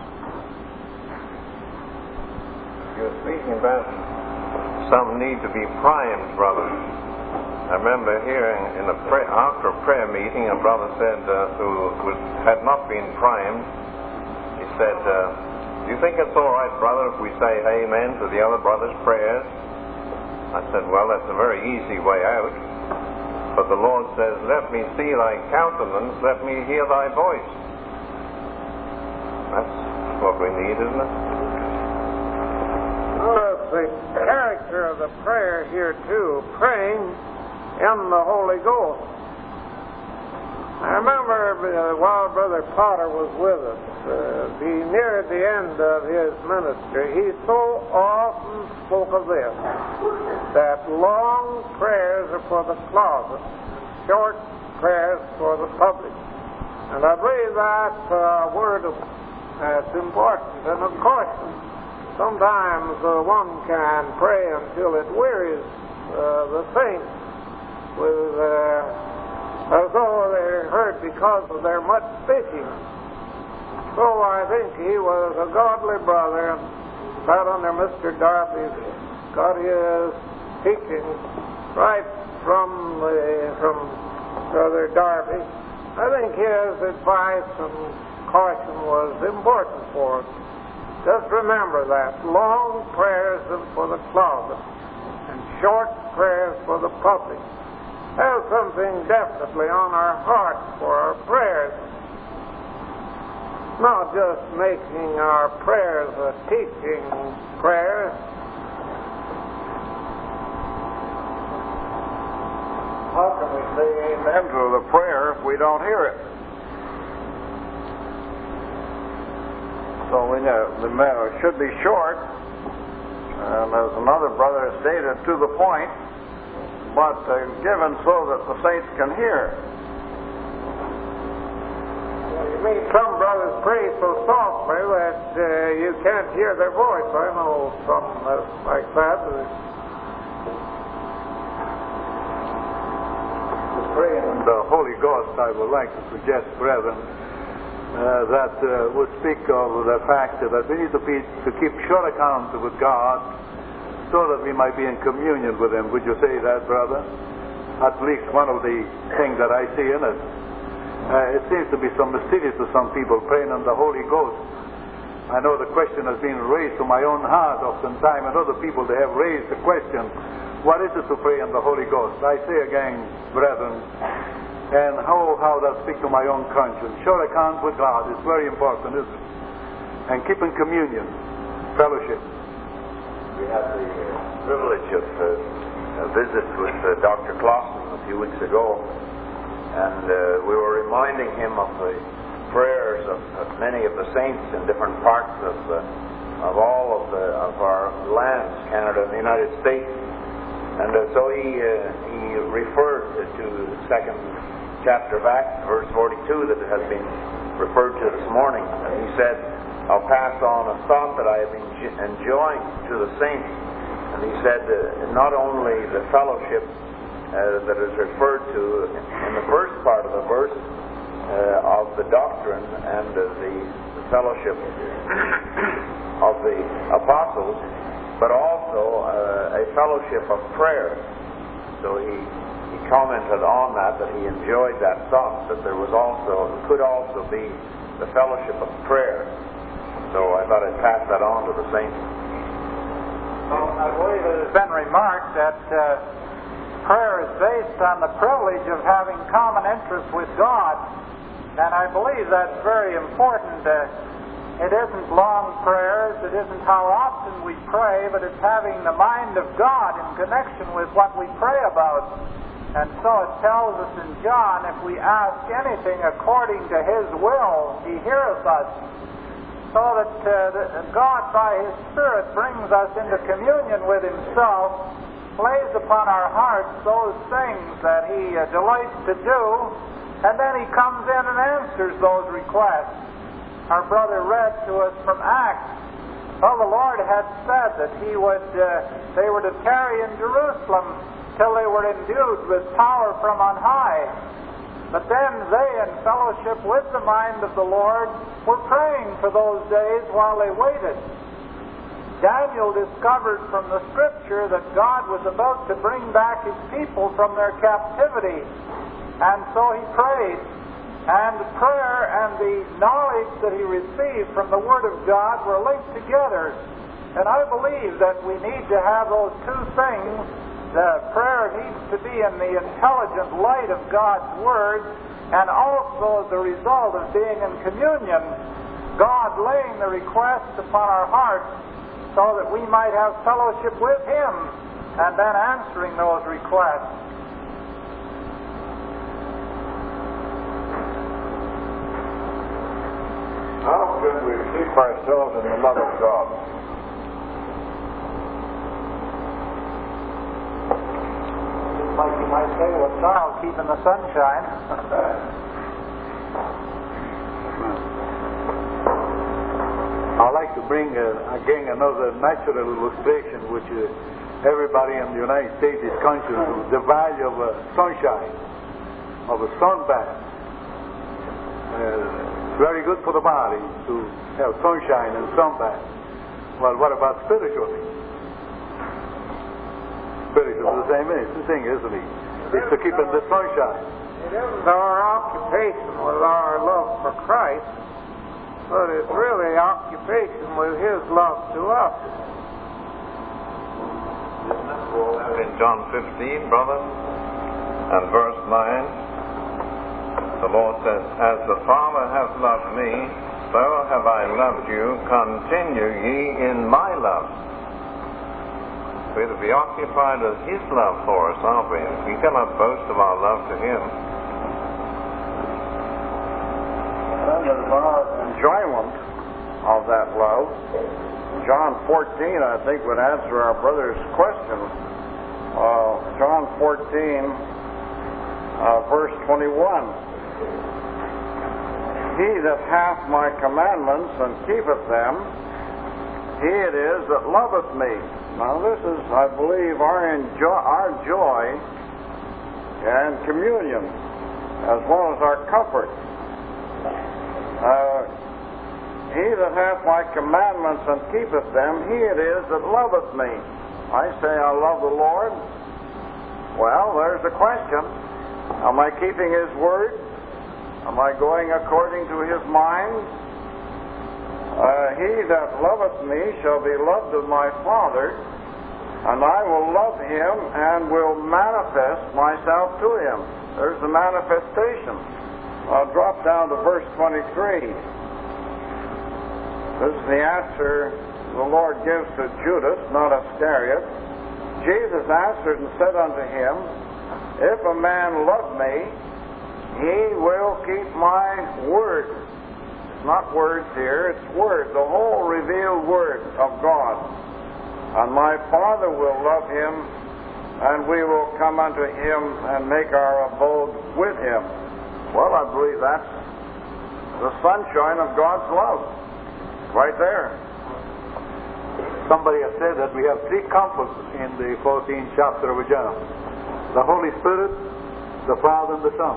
You're speaking about some need to be primed, brother. I remember hearing after a prayer meeting, a brother said who had not been primed, he said, "Do you think it's all right, brother, if we say amen to the other brother's prayers?" I said, "Well, that's a very easy way out. But the Lord says, let me see thy countenance, let me hear thy voice. That's what we need, isn't it? The character of the prayer here, too, praying in the Holy Ghost. I remember while Brother Potter was with us, near the end of his ministry, he so often spoke of this, that long prayers are for the closet, short prayers for the public. And I believe that's a word that's important. And of course, sometimes one can pray until it wearies the saints with as though they're hurt because of their much speaking. So I think he was a godly brother and sat under Mr. Darby, got his teaching right from Brother Darby. I think his advice and caution was important for us. Just remember that. Long prayers for the closet and short prayers for the public. Have something definitely on our hearts for our prayers. Not just making our prayers a teaching prayer. How can we say amen to the prayer if we don't hear it? So we know the matter should be short, and as another brother stated, to the point, but given so that the saints can hear. You mean some brothers pray so softly that you can't hear their voice. I know some like that. Pray in the Holy Ghost, I would like to suggest, brethren, that would speak of the fact that we need to keep short account with God so that we might be in communion with Him. Would you say that, brother? At least one of the things that I see in it. It seems to be some mysterious to some people praying in the Holy Ghost. I know the question has been raised to my own heart oftentimes, and other people, they have raised the question, what is it to pray in the Holy Ghost? I say again, brethren, and how that speak to my own conscience. Short account with God is very important, isn't it? And keeping communion, fellowship. We had the privilege of a visit with Dr. Clausen a few weeks ago, and we were reminding him of the prayers of many of the saints in different parts of all of our lands, Canada and the United States. And so he referred to the second chapter of Acts, verse 42, that has been referred to this morning. And he said, I'll pass on a thought that I have been enjoying to the saints. And he said, not only the fellowship that is referred to in the first part of the verse of the doctrine and the fellowship of the apostles, but also a fellowship of prayer. So he commented on that he enjoyed that thought, that there could also be the fellowship of prayer. So I thought I'd pass that on to the saints. Well, I believe it has been remarked that prayer is based on the privilege of having common interest with God, and I believe that's very important. It isn't long prayers, it isn't how often we pray, but it's having the mind of God in connection with what we pray about. And so it tells us in John, if we ask anything according to His will, He heareth us. So that God, by His Spirit, brings us into communion with Himself, lays upon our hearts those things that He delights to do, and then He comes in and answers those requests. Our brother read to us from Acts. Well, the Lord had said that they were to tarry in Jerusalem till they were endued with power from on high. But then they, in fellowship with the mind of the Lord, were praying for those days while they waited. Daniel discovered from the Scripture that God was about to bring back His people from their captivity. And so he prayed. And prayer and the knowledge that he received from the Word of God were linked together. And I believe that we need to have those two things prayer needs to be in the intelligent light of God's Word, and also the result of being in communion, God laying the requests upon our hearts so that we might have fellowship with Him, and then answering those requests. How should we keep ourselves in the love of God? Like you might say, a child keeping the sunshine. I'd like to bring again another natural illustration which everybody in the United States is conscious of, the value of sunshine, of a sunbath. It's very good for the body to have sunshine and sunbath. Well, what about spiritually? Spiritually the same thing, isn't it? It's to keep in the sunshine. It isn't our occupation with our love for Christ, but it's really occupation with His love to us. In John 15, brother, and verse 9, the Lord says, "As the Father hath loved me, so have I loved you. Continue ye in my love." We're to be occupied with His love for us, aren't we? We cannot boast of our love to Him. And as our enjoyment of that love, John 14, I think, would answer our brother's question. John 14, verse 21. "He that hath my commandments and keepeth them, he it is that loveth me." Now this is, I believe, our joy and communion, as well as our comfort. "He that hath my commandments and keepeth them, he it is that loveth me." I say I love the Lord. Well, there's the question. Am I keeping His word? Am I going according to His mind? "He that loveth me shall be loved of my Father, and I will love him and will manifest myself to him." There's the manifestation. I'll drop down to verse 23. This is the answer the Lord gives to Judas, not Iscariot. "Jesus answered and said unto him, If a man love me, he will keep my word." It's not words here, it's word, the whole revealed word of God. "And my Father will love him, and we will come unto him and make our abode with him." Well, I believe that's the sunshine of God's love. Right there. Somebody has said that we have three comforts in the 14th chapter of John: the Holy Spirit, the Father, and the Son.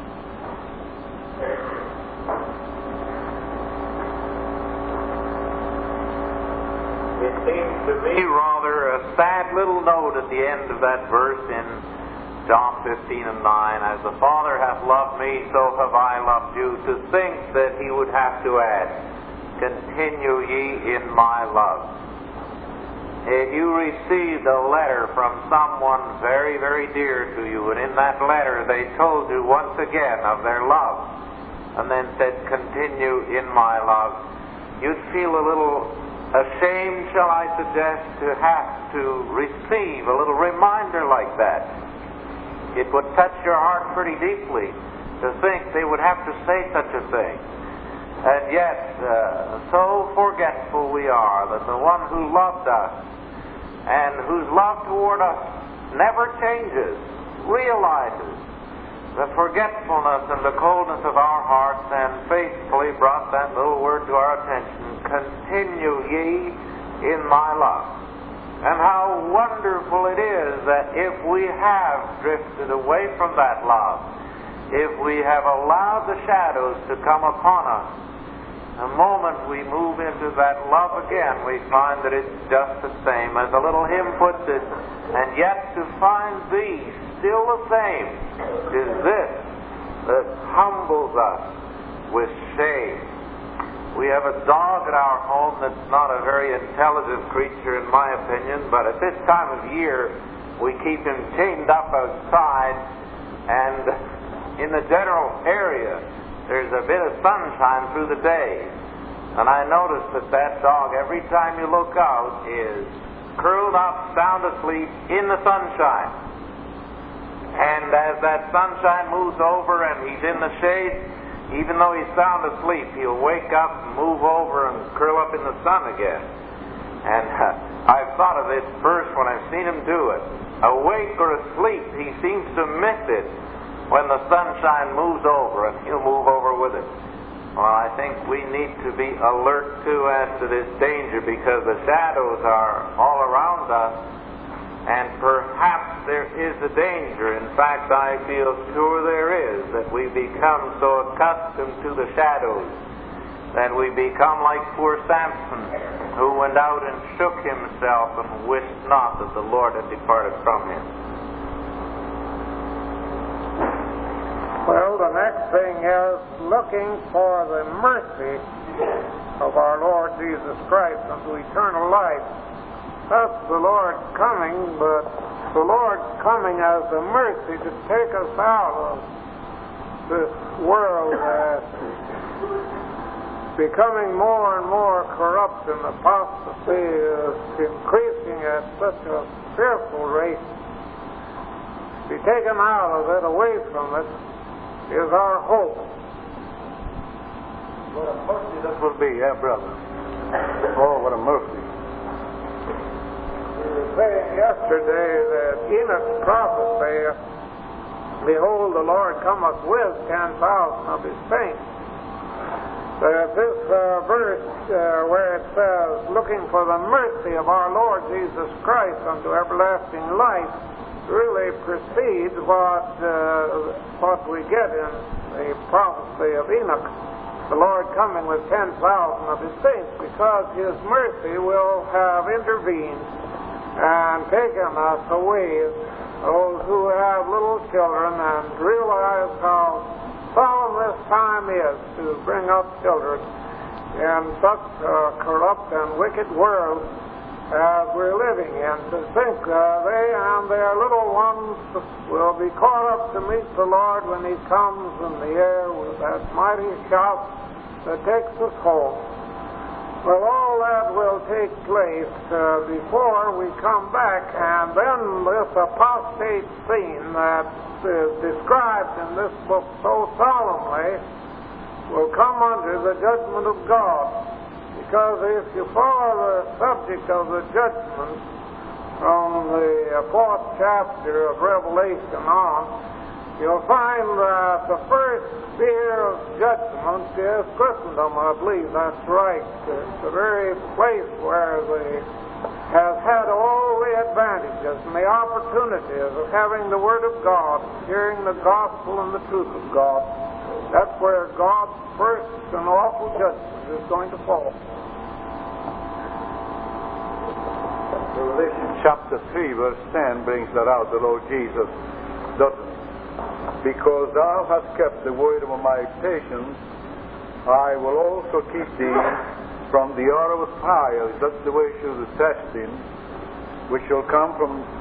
It seems to me rather a sad little note at the end of that verse in John 15 and 9, "As the Father hath loved me, so have I loved you," to think that He would have to add, "Continue ye in my love." You received a letter from someone very, very dear to you, and in that letter they told you once again of their love, and then said, "Continue in my love." You'd feel a little ashamed, shall I suggest, to have to receive a little reminder like that. It would touch your heart pretty deeply to think they would have to say such a thing. And yet, so forgetful we are that the one who loved us and whose love toward us never changes, realizes the forgetfulness and the coldness of our hearts, and faithfully brought that little word to our attention: "Continue ye in my love." And how wonderful it is that if we have drifted away from that love, if we have allowed the shadows to come upon us, the moment we move into that love again, we find that it's just the same. As the little hymn puts it, "And yet to find thee still the same is this that humbles us with shame." We have a dog at our home that's not a very intelligent creature, in my opinion, but at this time of year, we keep him chained up outside, and in the general area there's a bit of sunshine through the day. And I noticed that that dog, every time you look out, is curled up, sound asleep in the sunshine. And as that sunshine moves over and he's in the shade, even though he's sound asleep, he'll wake up and move over and curl up in the sun again. And I've thought of this verse when I've seen him do it. Awake or asleep, he seems to miss it when the sunshine moves over, and he'll move over with it. Well, I think we need to be alert too as to this danger, because the shadows are all around us, and perhaps there is a danger. In fact, I feel sure there is, that we become so accustomed to the shadows that we become like poor Samson, who went out and shook himself and wished not that the Lord had departed from him. Well, the next thing is looking for the mercy of our Lord Jesus Christ unto eternal life. That's the Lord coming, but the Lord coming as a mercy to take us out of this world that's becoming more and more corrupt, and apostasy is increasing at such a fearful rate. To be taken out of it, away from it, is our hope. What a mercy that will be, brother? Oh, what a mercy. We were saying yesterday that Enoch's prophecy, behold, the Lord cometh with 10,000 of his saints. That this verse where it says, looking for the mercy of our Lord Jesus Christ unto everlasting life, really precedes what we get in the prophecy of Enoch, the Lord coming with 10,000 of his saints, because his mercy will have intervened and taken us away, those who have little children, and realize how solemn this time is to bring up children in such a corrupt and wicked world as we're living in, to think they and their little ones will be caught up to meet the Lord when he comes in the air with that mighty shout that takes us home. Well, all that will take place before we come back, and then this apostate scene that is described in this book so solemnly will come under the judgment of God. Because if you follow the subject of the judgment from the 4th chapter of Revelation on, you'll find that the first sphere of judgment is Christendom. I believe that's right. It's the very place where they has had all the advantages and the opportunities of having the Word of God, hearing the gospel and the truth of God. That's where God's first and awful judgment is going to fall. Revelation chapter 3 verse 10 brings that out, the Lord Jesus doesn't. Because thou hast kept the word of my patience, I will also keep thee from the hour of fire. That's the way through the testing, which shall come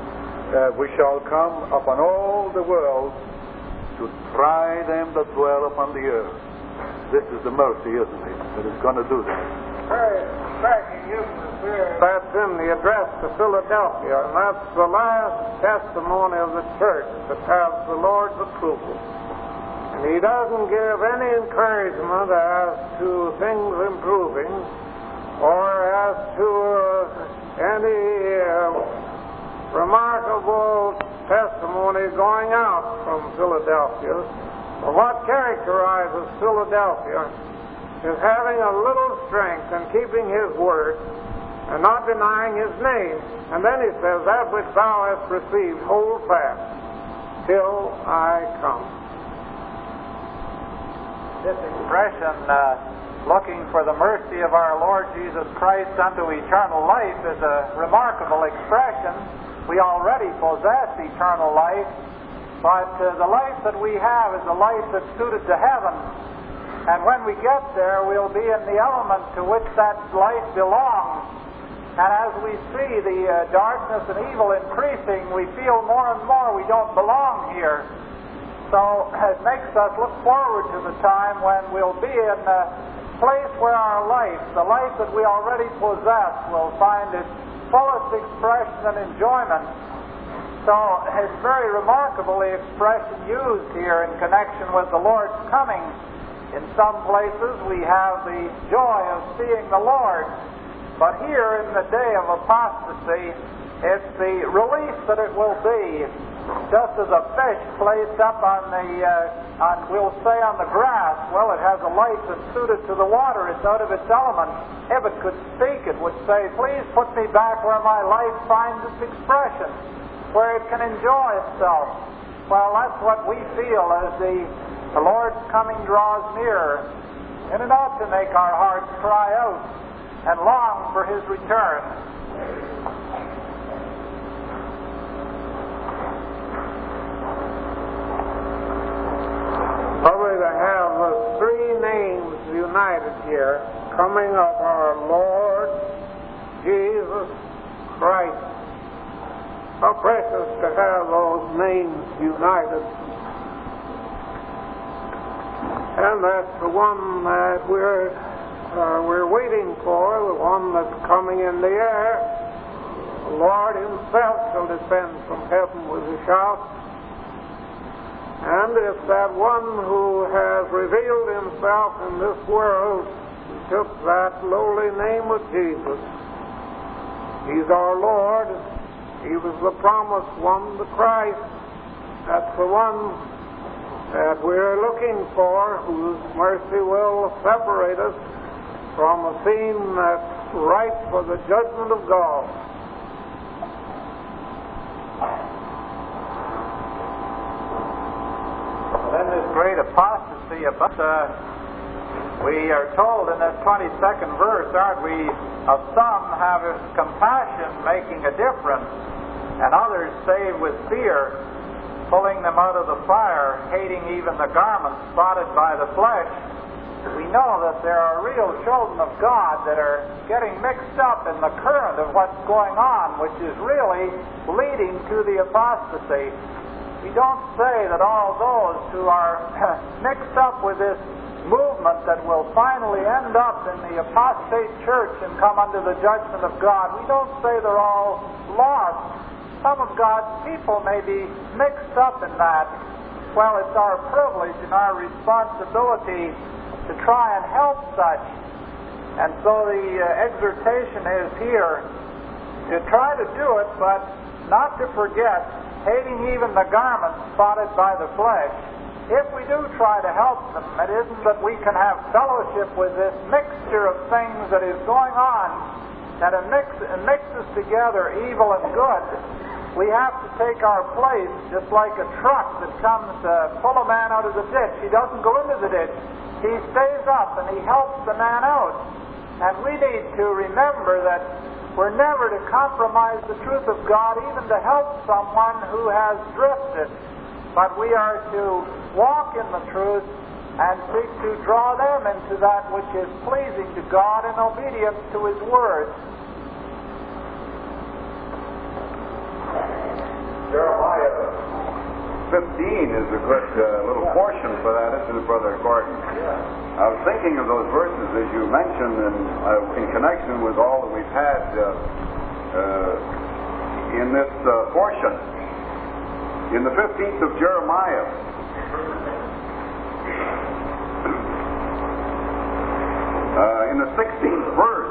upon all the world to try them that dwell upon the earth. This is the mercy, isn't it? That is going to do that. Very striking, isn't it? That's in the address to Philadelphia, and that's the last testimony of the church that has the Lord's approval. And he doesn't give any encouragement as to things improving or as to any remarkable testimony going out from Philadelphia. But what characterizes Philadelphia is having a little strength and keeping his word and not denying his name. And then he says, that which thou hast received, hold fast till I come. This expression, looking for the mercy of our Lord Jesus Christ unto eternal life, is a remarkable expression. We already possess eternal life, but the life that we have is a life that's suited to heaven. And when we get there, we'll be in the element to which that life belongs. And as we see the darkness and evil increasing, we feel more and more we don't belong here. So it makes us look forward to the time when we'll be in a place where our life, the life that we already possess, will find its fullest expression and enjoyment. So it's very remarkable the expression used here in connection with the Lord's coming. In some places we have the joy of seeing the Lord. But here in the day of apostasy, it's the relief that it will be. Just as a fish placed up on we'll say on the grass, well, it has a life that's suited to the water. It's out of its element. If it could speak, it would say, please put me back where my life finds its expression, where it can enjoy itself. Well, that's what we feel as the Lord's coming draws nearer. And it ought to make our hearts cry out and long for His return. Probably to have the three names united here, coming of our Lord Jesus Christ. How precious to have those names united. And that's the one that we're waiting for, the one that's coming in the air. The Lord Himself shall descend from heaven with a shout. And if that one who has revealed Himself in this world took that lowly name of Jesus, He's our Lord. He was the promised one, the Christ. That's the one that we're looking for, whose mercy will separate us from a scene that's ripe for the judgment of God. Then this great apostasy, we are told in that 22nd verse, aren't we, of some have compassion, making a difference, and others save with fear, pulling them out of the fire, hating even the garments spotted by the flesh. We know that there are real children of God that are getting mixed up in the current of what's going on, which is really leading to the apostasy. We don't say that all those who are mixed up with this movement that will finally end up in the apostate church and come under the judgment of God, we don't say they're all lost. Some of God's people may be mixed up in that. Well, it's our privilege and our responsibility to try and help such. And so the exhortation is here to try to do it, but not to forget, hating even the garments spotted by the flesh. If we do try to help them, it isn't that we can have fellowship with this mixture of things that is going on, that it mixes together evil and good. We have to take our place, just like a truck that comes to pull a man out of the ditch. He doesn't go into the ditch. He stays up and he helps the man out. And we need to remember that we're never to compromise the truth of God, even to help someone who has drifted. But we are to walk in the truth and seek to draw them into that which is pleasing to God in obedience to His Word. Jeremiah 15 is a good little portion for that, isn't it, Brother Gordon? Yeah. I was thinking of those verses as you mentioned in connection with all that we've had in this portion. In the 15th of Jeremiah, in the 16th verse,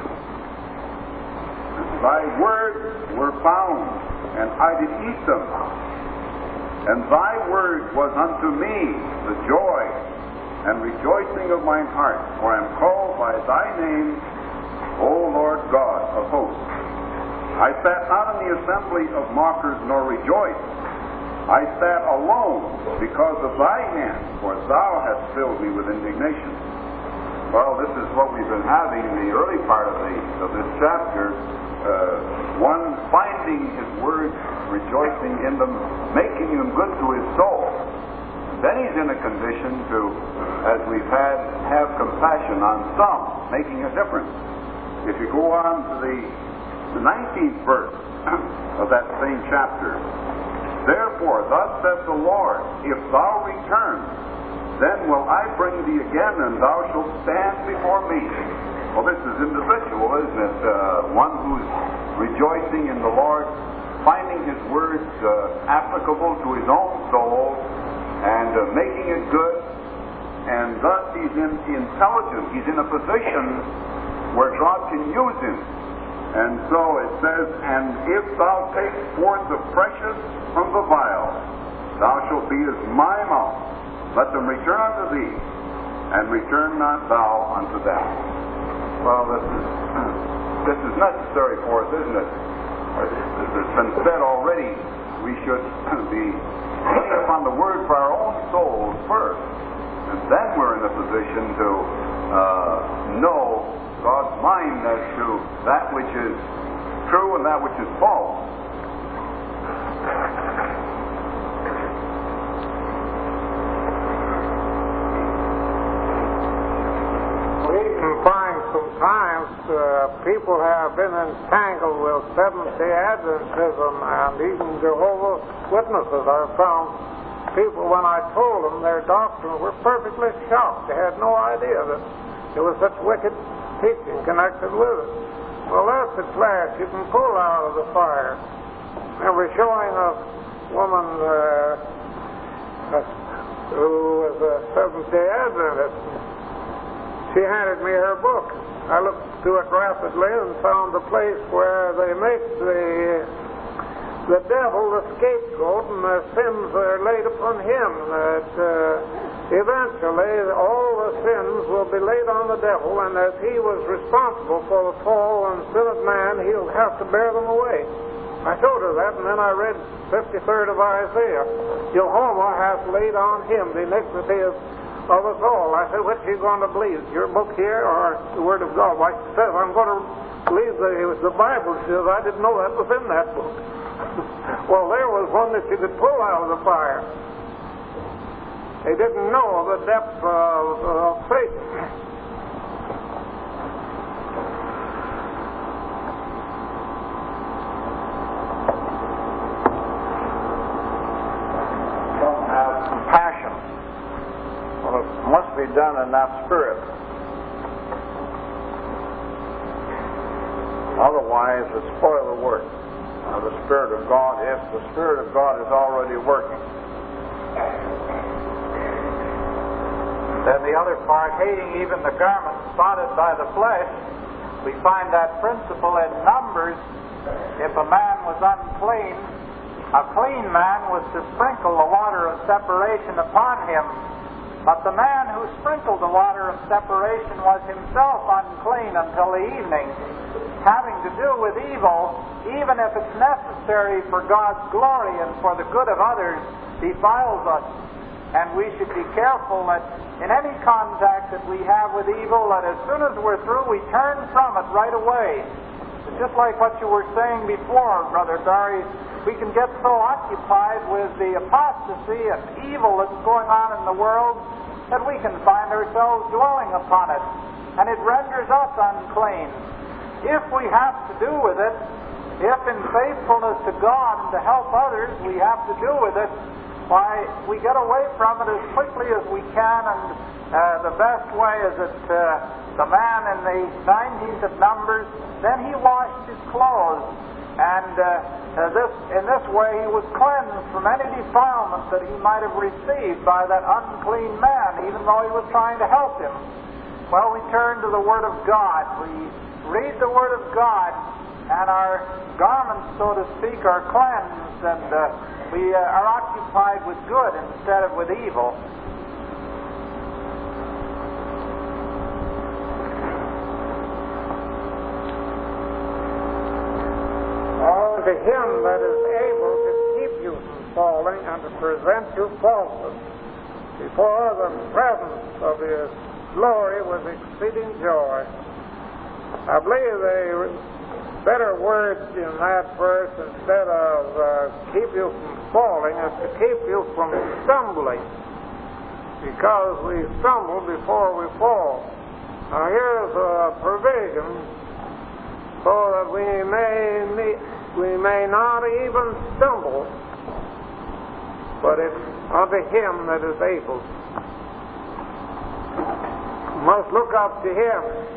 Thy words were found, and I did eat them. And Thy word was unto me the joy and rejoicing of mine heart, for I am called by Thy name, O Lord God of hosts. I sat not in the assembly of mockers, nor rejoiced. I sat alone because of Thy hand, for Thou hast filled me with indignation. Well, this is what we've been having in the early part of this chapter. One finding His words, rejoicing in them, making them good to his soul. Then he's in a condition to, as we've have compassion on some, making a difference. If you go on to the the 19th verse of that same chapter. Therefore, thus saith the Lord, if thou return, then will I bring thee again, and thou shalt stand before me. Well, this is individual, isn't it? One who's rejoicing in the Lord, finding His words applicable to his own soul, and making it good, and thus he's intelligent. He's in a position where God can use him. And so it says, and if thou take forth the precious from the vile, thou shalt be as my mouth. Let them return unto thee, and return not thou unto them. Well, this is necessary for us, isn't it? As it's been said already, we should be looking upon the Word for our own souls first, and then we're in a position to know God's mind as to that which is true and that which is false. We can find sometimes people have been entangled with Seventh-day Adventism, and even Jehovah's Witnesses. I found people, when I told them their doctrine, were perfectly shocked. They had no idea that there was such wicked teaching connected with it. Well, that's the class you can pull out of the fire. And we're showing a woman who was a Seventh-day Adventist. She handed me her book. I looked through it rapidly and found the place where they make the devil the scapegoat, and the sins are laid upon him. That eventually all the sins will be laid on the devil, and as he was responsible for the fall and sin of man, he'll have to bear them away. I told her that, and then I read 53rd of Isaiah. Jehovah hath laid on him the iniquity of us all. I said, which are you going to believe, your book here or the Word of God? Well, she says, I'm going to believe the Bible. She says, I didn't know that was in that book. Well, there was one that you could pull out of the fire. They didn't know the depth of Satan. Some have compassion. Well, it must be done in that spirit. Otherwise, it spoils the work of the Spirit of God, if the Spirit of God is already working. Then the other part, hating even the garment spotted by the flesh, we find that principle in Numbers. If a man was unclean, a clean man was to sprinkle the water of separation upon him. But the man who sprinkled the water of separation was himself unclean until the evening. Having to do with evil, even if it's necessary for God's glory and for the good of others, defiles us. And we should be careful that in any contact that we have with evil, that as soon as we're through, we turn from it right away. It's just like what you were saying before, Brother Barry. We can get so occupied with the apostasy and evil that's going on in the world that we can find ourselves dwelling upon it. And it renders us unclean. If we have to do with it, if in faithfulness to God and to help others we have to do with it, why, we get away from it as quickly as we can, and the best way is that the man in the 19th of Numbers, then he washed his clothes, and in this way he was cleansed from any defilement that he might have received by that unclean man, even though he was trying to help him. Well, we turn to the Word of God. We read the Word of God, and our garments, so to speak, are cleansed, and we are occupied with good instead of with evil. To him that is able to keep you from falling and to present you faultless before the presence of his glory with exceeding joy. I believe the better words in that verse, instead of keep you from falling, is to keep you from stumbling, because we stumble before we fall. Now here's a provision so that we may not even stumble, but it's unto Him that is able. We must look up to Him.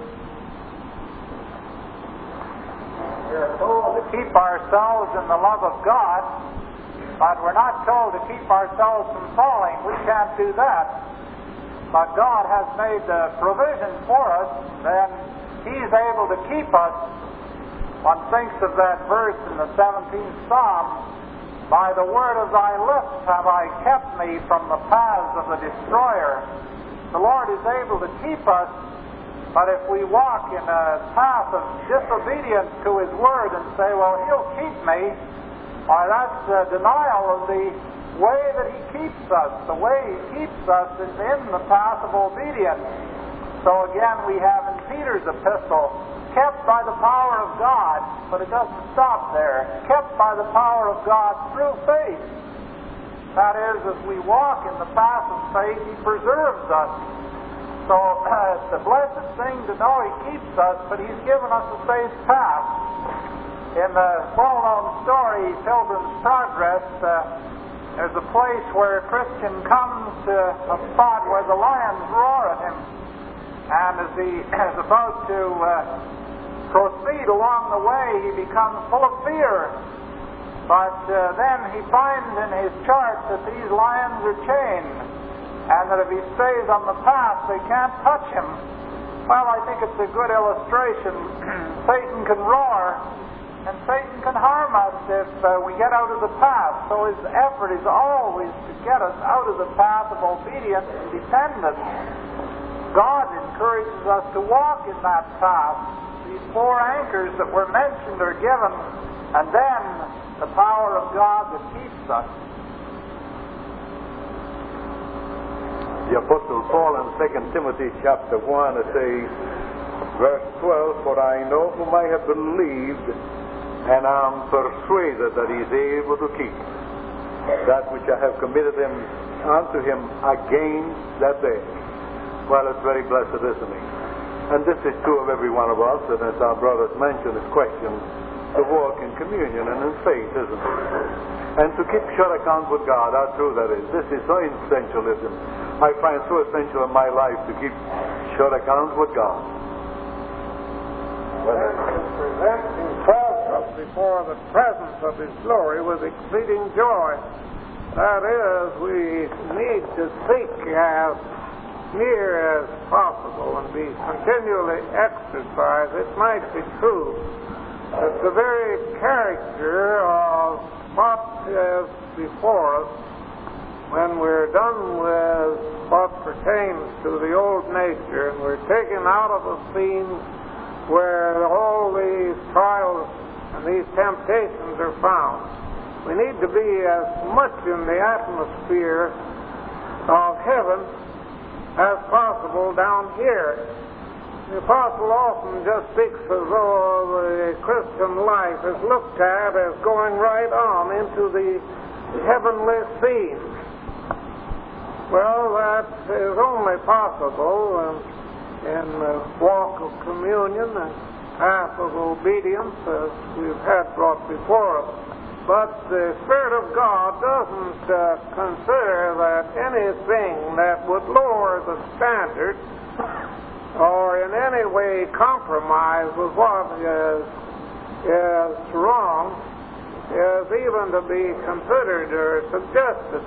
We are told to keep ourselves in the love of God, but we're not told to keep ourselves from falling. We can't do that. But God has made the provision for us, then He's able to keep us. One thinks of that verse in the 17th Psalm, by the word of thy lips have I kept me from the paths of the destroyer. The Lord is able to keep us, but if we walk in a path of disobedience to His word and say, well, He'll keep me, why, that's a denial of the way that He keeps us. The way He keeps us is in the path of obedience. So again, we have in Peter's epistle, kept by the power of God, but it doesn't stop there. Kept by the power of God through faith. That is, as we walk in the path of faith, He preserves us. So it's a blessed thing to know He keeps us, but He's given us a safe path. In the well-known story, Pilgrim's Progress, there's a place where a Christian comes to a spot where the lions roar at him. And as he is about to proceed along the way, he becomes full of fear. But then he finds in his chart that these lions are chained, and that if he stays on the path, they can't touch him. Well, I think it's a good illustration. Satan can roar, and Satan can harm us if we get out of the path. So his effort is always to get us out of the path of obedience and dependence. God encourages us to walk in that path. These four anchors that were mentioned are given, and then the power of God that keeps us. The Apostle Paul in 2 Timothy chapter 1 says, verse 12, for I know whom I have believed, and am persuaded that He is able to keep that which I have committed unto Him against that day. Well, it's very blessed, isn't it? And this is true of every one of us, and as our brothers mentioned, it's question to walk in communion and in faith, isn't it? And to keep short account with God, how true that is. This is so essential, isn't it? I find so essential in my life to keep short account with God. Present himself before the presence of His glory with exceeding joy. That is, we need to seek as near as possible and be continually exercised. It might be true that the very character of what is before us, when we're done with what pertains to the old nature and we're taken out of a scene where all these trials and these temptations are found, we need to be as much in the atmosphere of heaven as possible down here. The Apostle often just speaks as though the Christian life is looked at as going right on into the heavenly scene. Well, that is only possible in the walk of communion and path of obedience as we've had brought before us. But the Spirit of God doesn't consider that anything that would lower the standard or in any way compromise with what is wrong is even to be considered or suggested.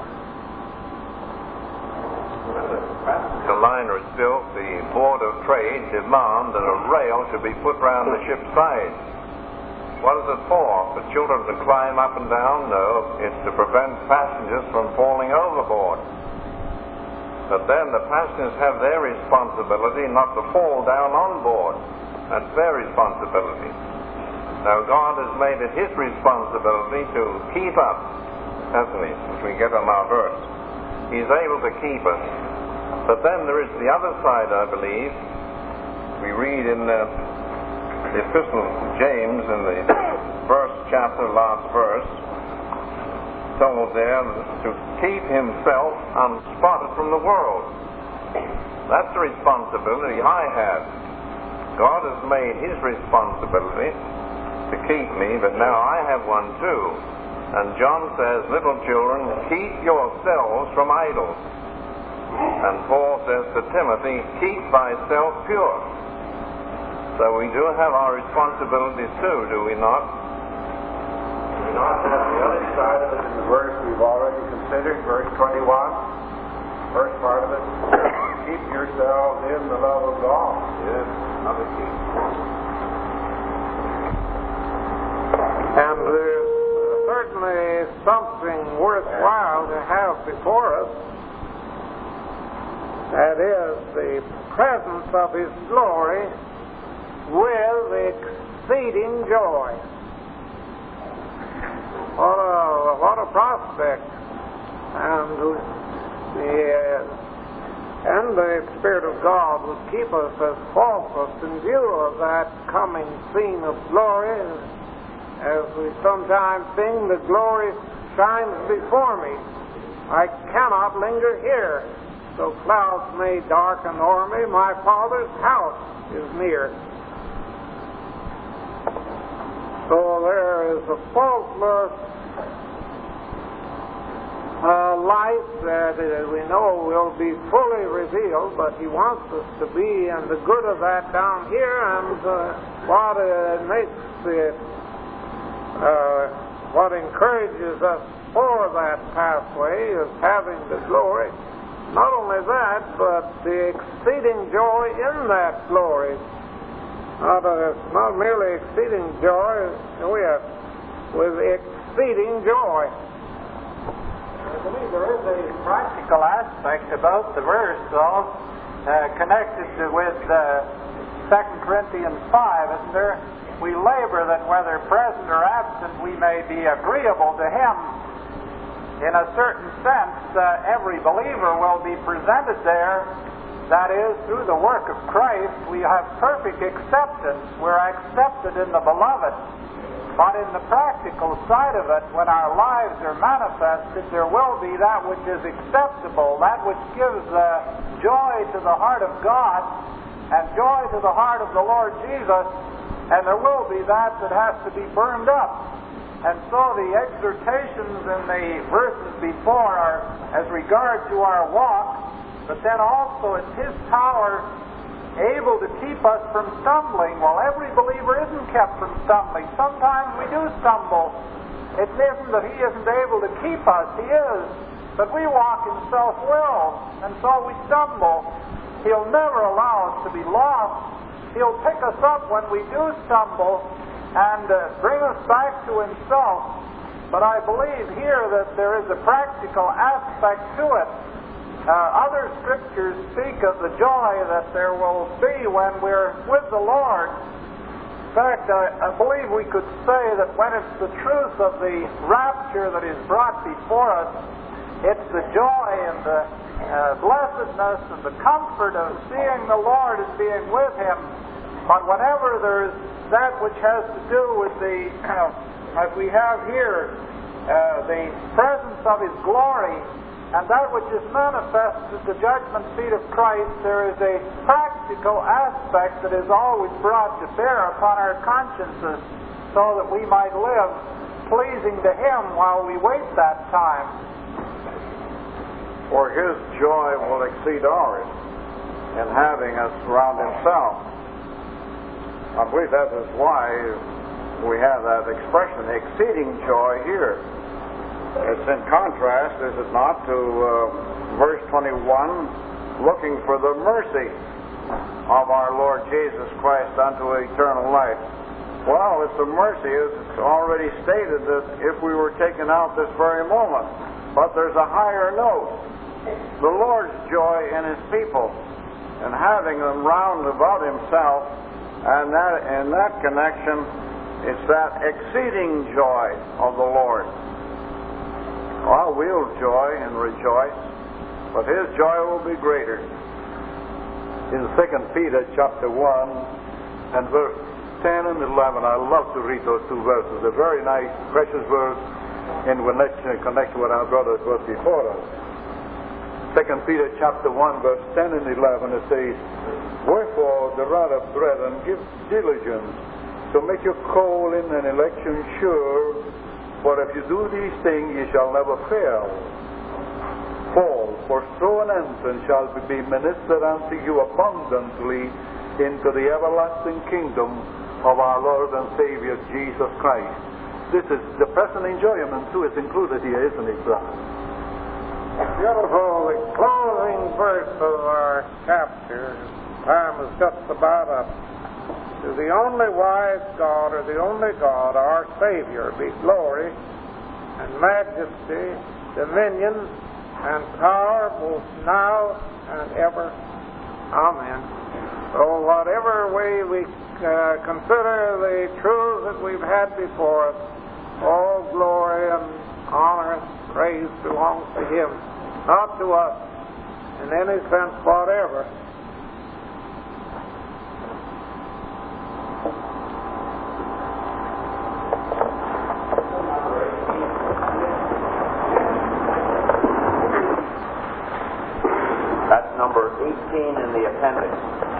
The liner is built, the Board of Trade demand that a rail should be put round the ship's side. What is it for? For children to climb up and down? No, it's to prevent passengers from falling overboard. But then the passengers have their responsibility not to fall down on board. That's their responsibility. Now God has made it His responsibility to keep us, hasn't He? As we get on our verse, He's able to keep us. But then there is the other side, I believe. We read in the Epistle of James in the first chapter, last verse, told there to keep himself unspotted from the world. That's the responsibility I have. God has made his responsibility to keep me, but now I have one too. And John says, little children, keep yourselves from idols. And Paul says to Timothy, keep thyself pure. So we do have our responsibilities too, do we not? Do we not have the other side of it in the verse we've already considered, verse 21? First part of it, keep yourselves in the love of God. Yes, another key. And there's certainly something worthwhile to have before us. That is the presence of His glory with exceeding joy. What a prospect. And the Spirit of God would keep us as faultless in view of that coming scene of glory. As we sometimes sing, the glory shines before me. I cannot linger here. Though clouds may darken o'er me, my Father's house is near. So there is a faultless life that we know will be fully revealed, but He wants us to be in the good of that down here, and what makes it, what encourages us for that pathway is having the glory. Not only that, but the exceeding joy in that glory. Not merely exceeding joy, with exceeding joy. I believe there is a practical aspect about the verse, though, connected with 2 Corinthians 5, isn't there? We labor that whether present or absent we may be agreeable to Him. In a certain sense, every believer will be presented there. That is, through the work of Christ, we have perfect acceptance. We're accepted in the Beloved. But in the practical side of it, when our lives are manifested, there will be that which is acceptable, that which gives joy to the heart of God and joy to the heart of the Lord Jesus, and there will be that has to be burned up. And so the exhortations in the verses before are as regard to our walk, but then also it's His power able to keep us from stumbling. Well, every believer isn't kept from stumbling. Sometimes we do stumble. It isn't that He isn't able to keep us. He is. But we walk in self-will, and so we stumble. He'll never allow us to be lost. He'll pick us up when we do stumble and bring us back to Himself. But I believe here that there is a practical aspect to it. Other scriptures speak of the joy that there will be when we're with the Lord. In fact, I believe we could say that when it's the truth of the rapture that is brought before us, it's the joy and the blessedness and the comfort of seeing the Lord and being with Him. But whenever there's that which has to do with the, as we have here, the presence of His glory, and that which is manifested at the judgment seat of Christ, there is a practical aspect that is always brought to bear upon our consciences so that we might live pleasing to Him while we wait that time. For His joy will exceed ours in having us around Himself. I believe that is why we have that expression, exceeding joy, here. It's in contrast, is it not, to verse 21, looking for the mercy of our Lord Jesus Christ unto eternal life. Well, it's the mercy, it's already stated that if we were taken out this very moment. But there's a higher note. The Lord's joy in His people and having them round about Himself, and that in that connection, it's that exceeding joy of the Lord. Well, we'll joy and rejoice, but His joy will be greater. In 2 Peter chapter 1 and verse 10 and 11, I love to read those two verses. They're very nice, precious words in connection with our brothers was before us. 2 Peter chapter 1 verse 10 and 11, it says, Wherefore the rod of dread, and give diligence to make your calling and election sure. For if you do these things, ye shall never fail. For so an entrance shall be ministered unto you abundantly into the everlasting kingdom of our Lord and Savior Jesus Christ. This is the present enjoyment too is included here, isn't it, brother? Beautiful. The closing verse of our chapter. Time is just about up. To the only wise God, or the only God, our Savior, be glory and majesty, dominion and power, both now and ever. Amen. So whatever way we consider the truths that we've had before us, all glory and honor and praise belongs to Him, not to us in any sense whatever. That's number 18 in the appendix.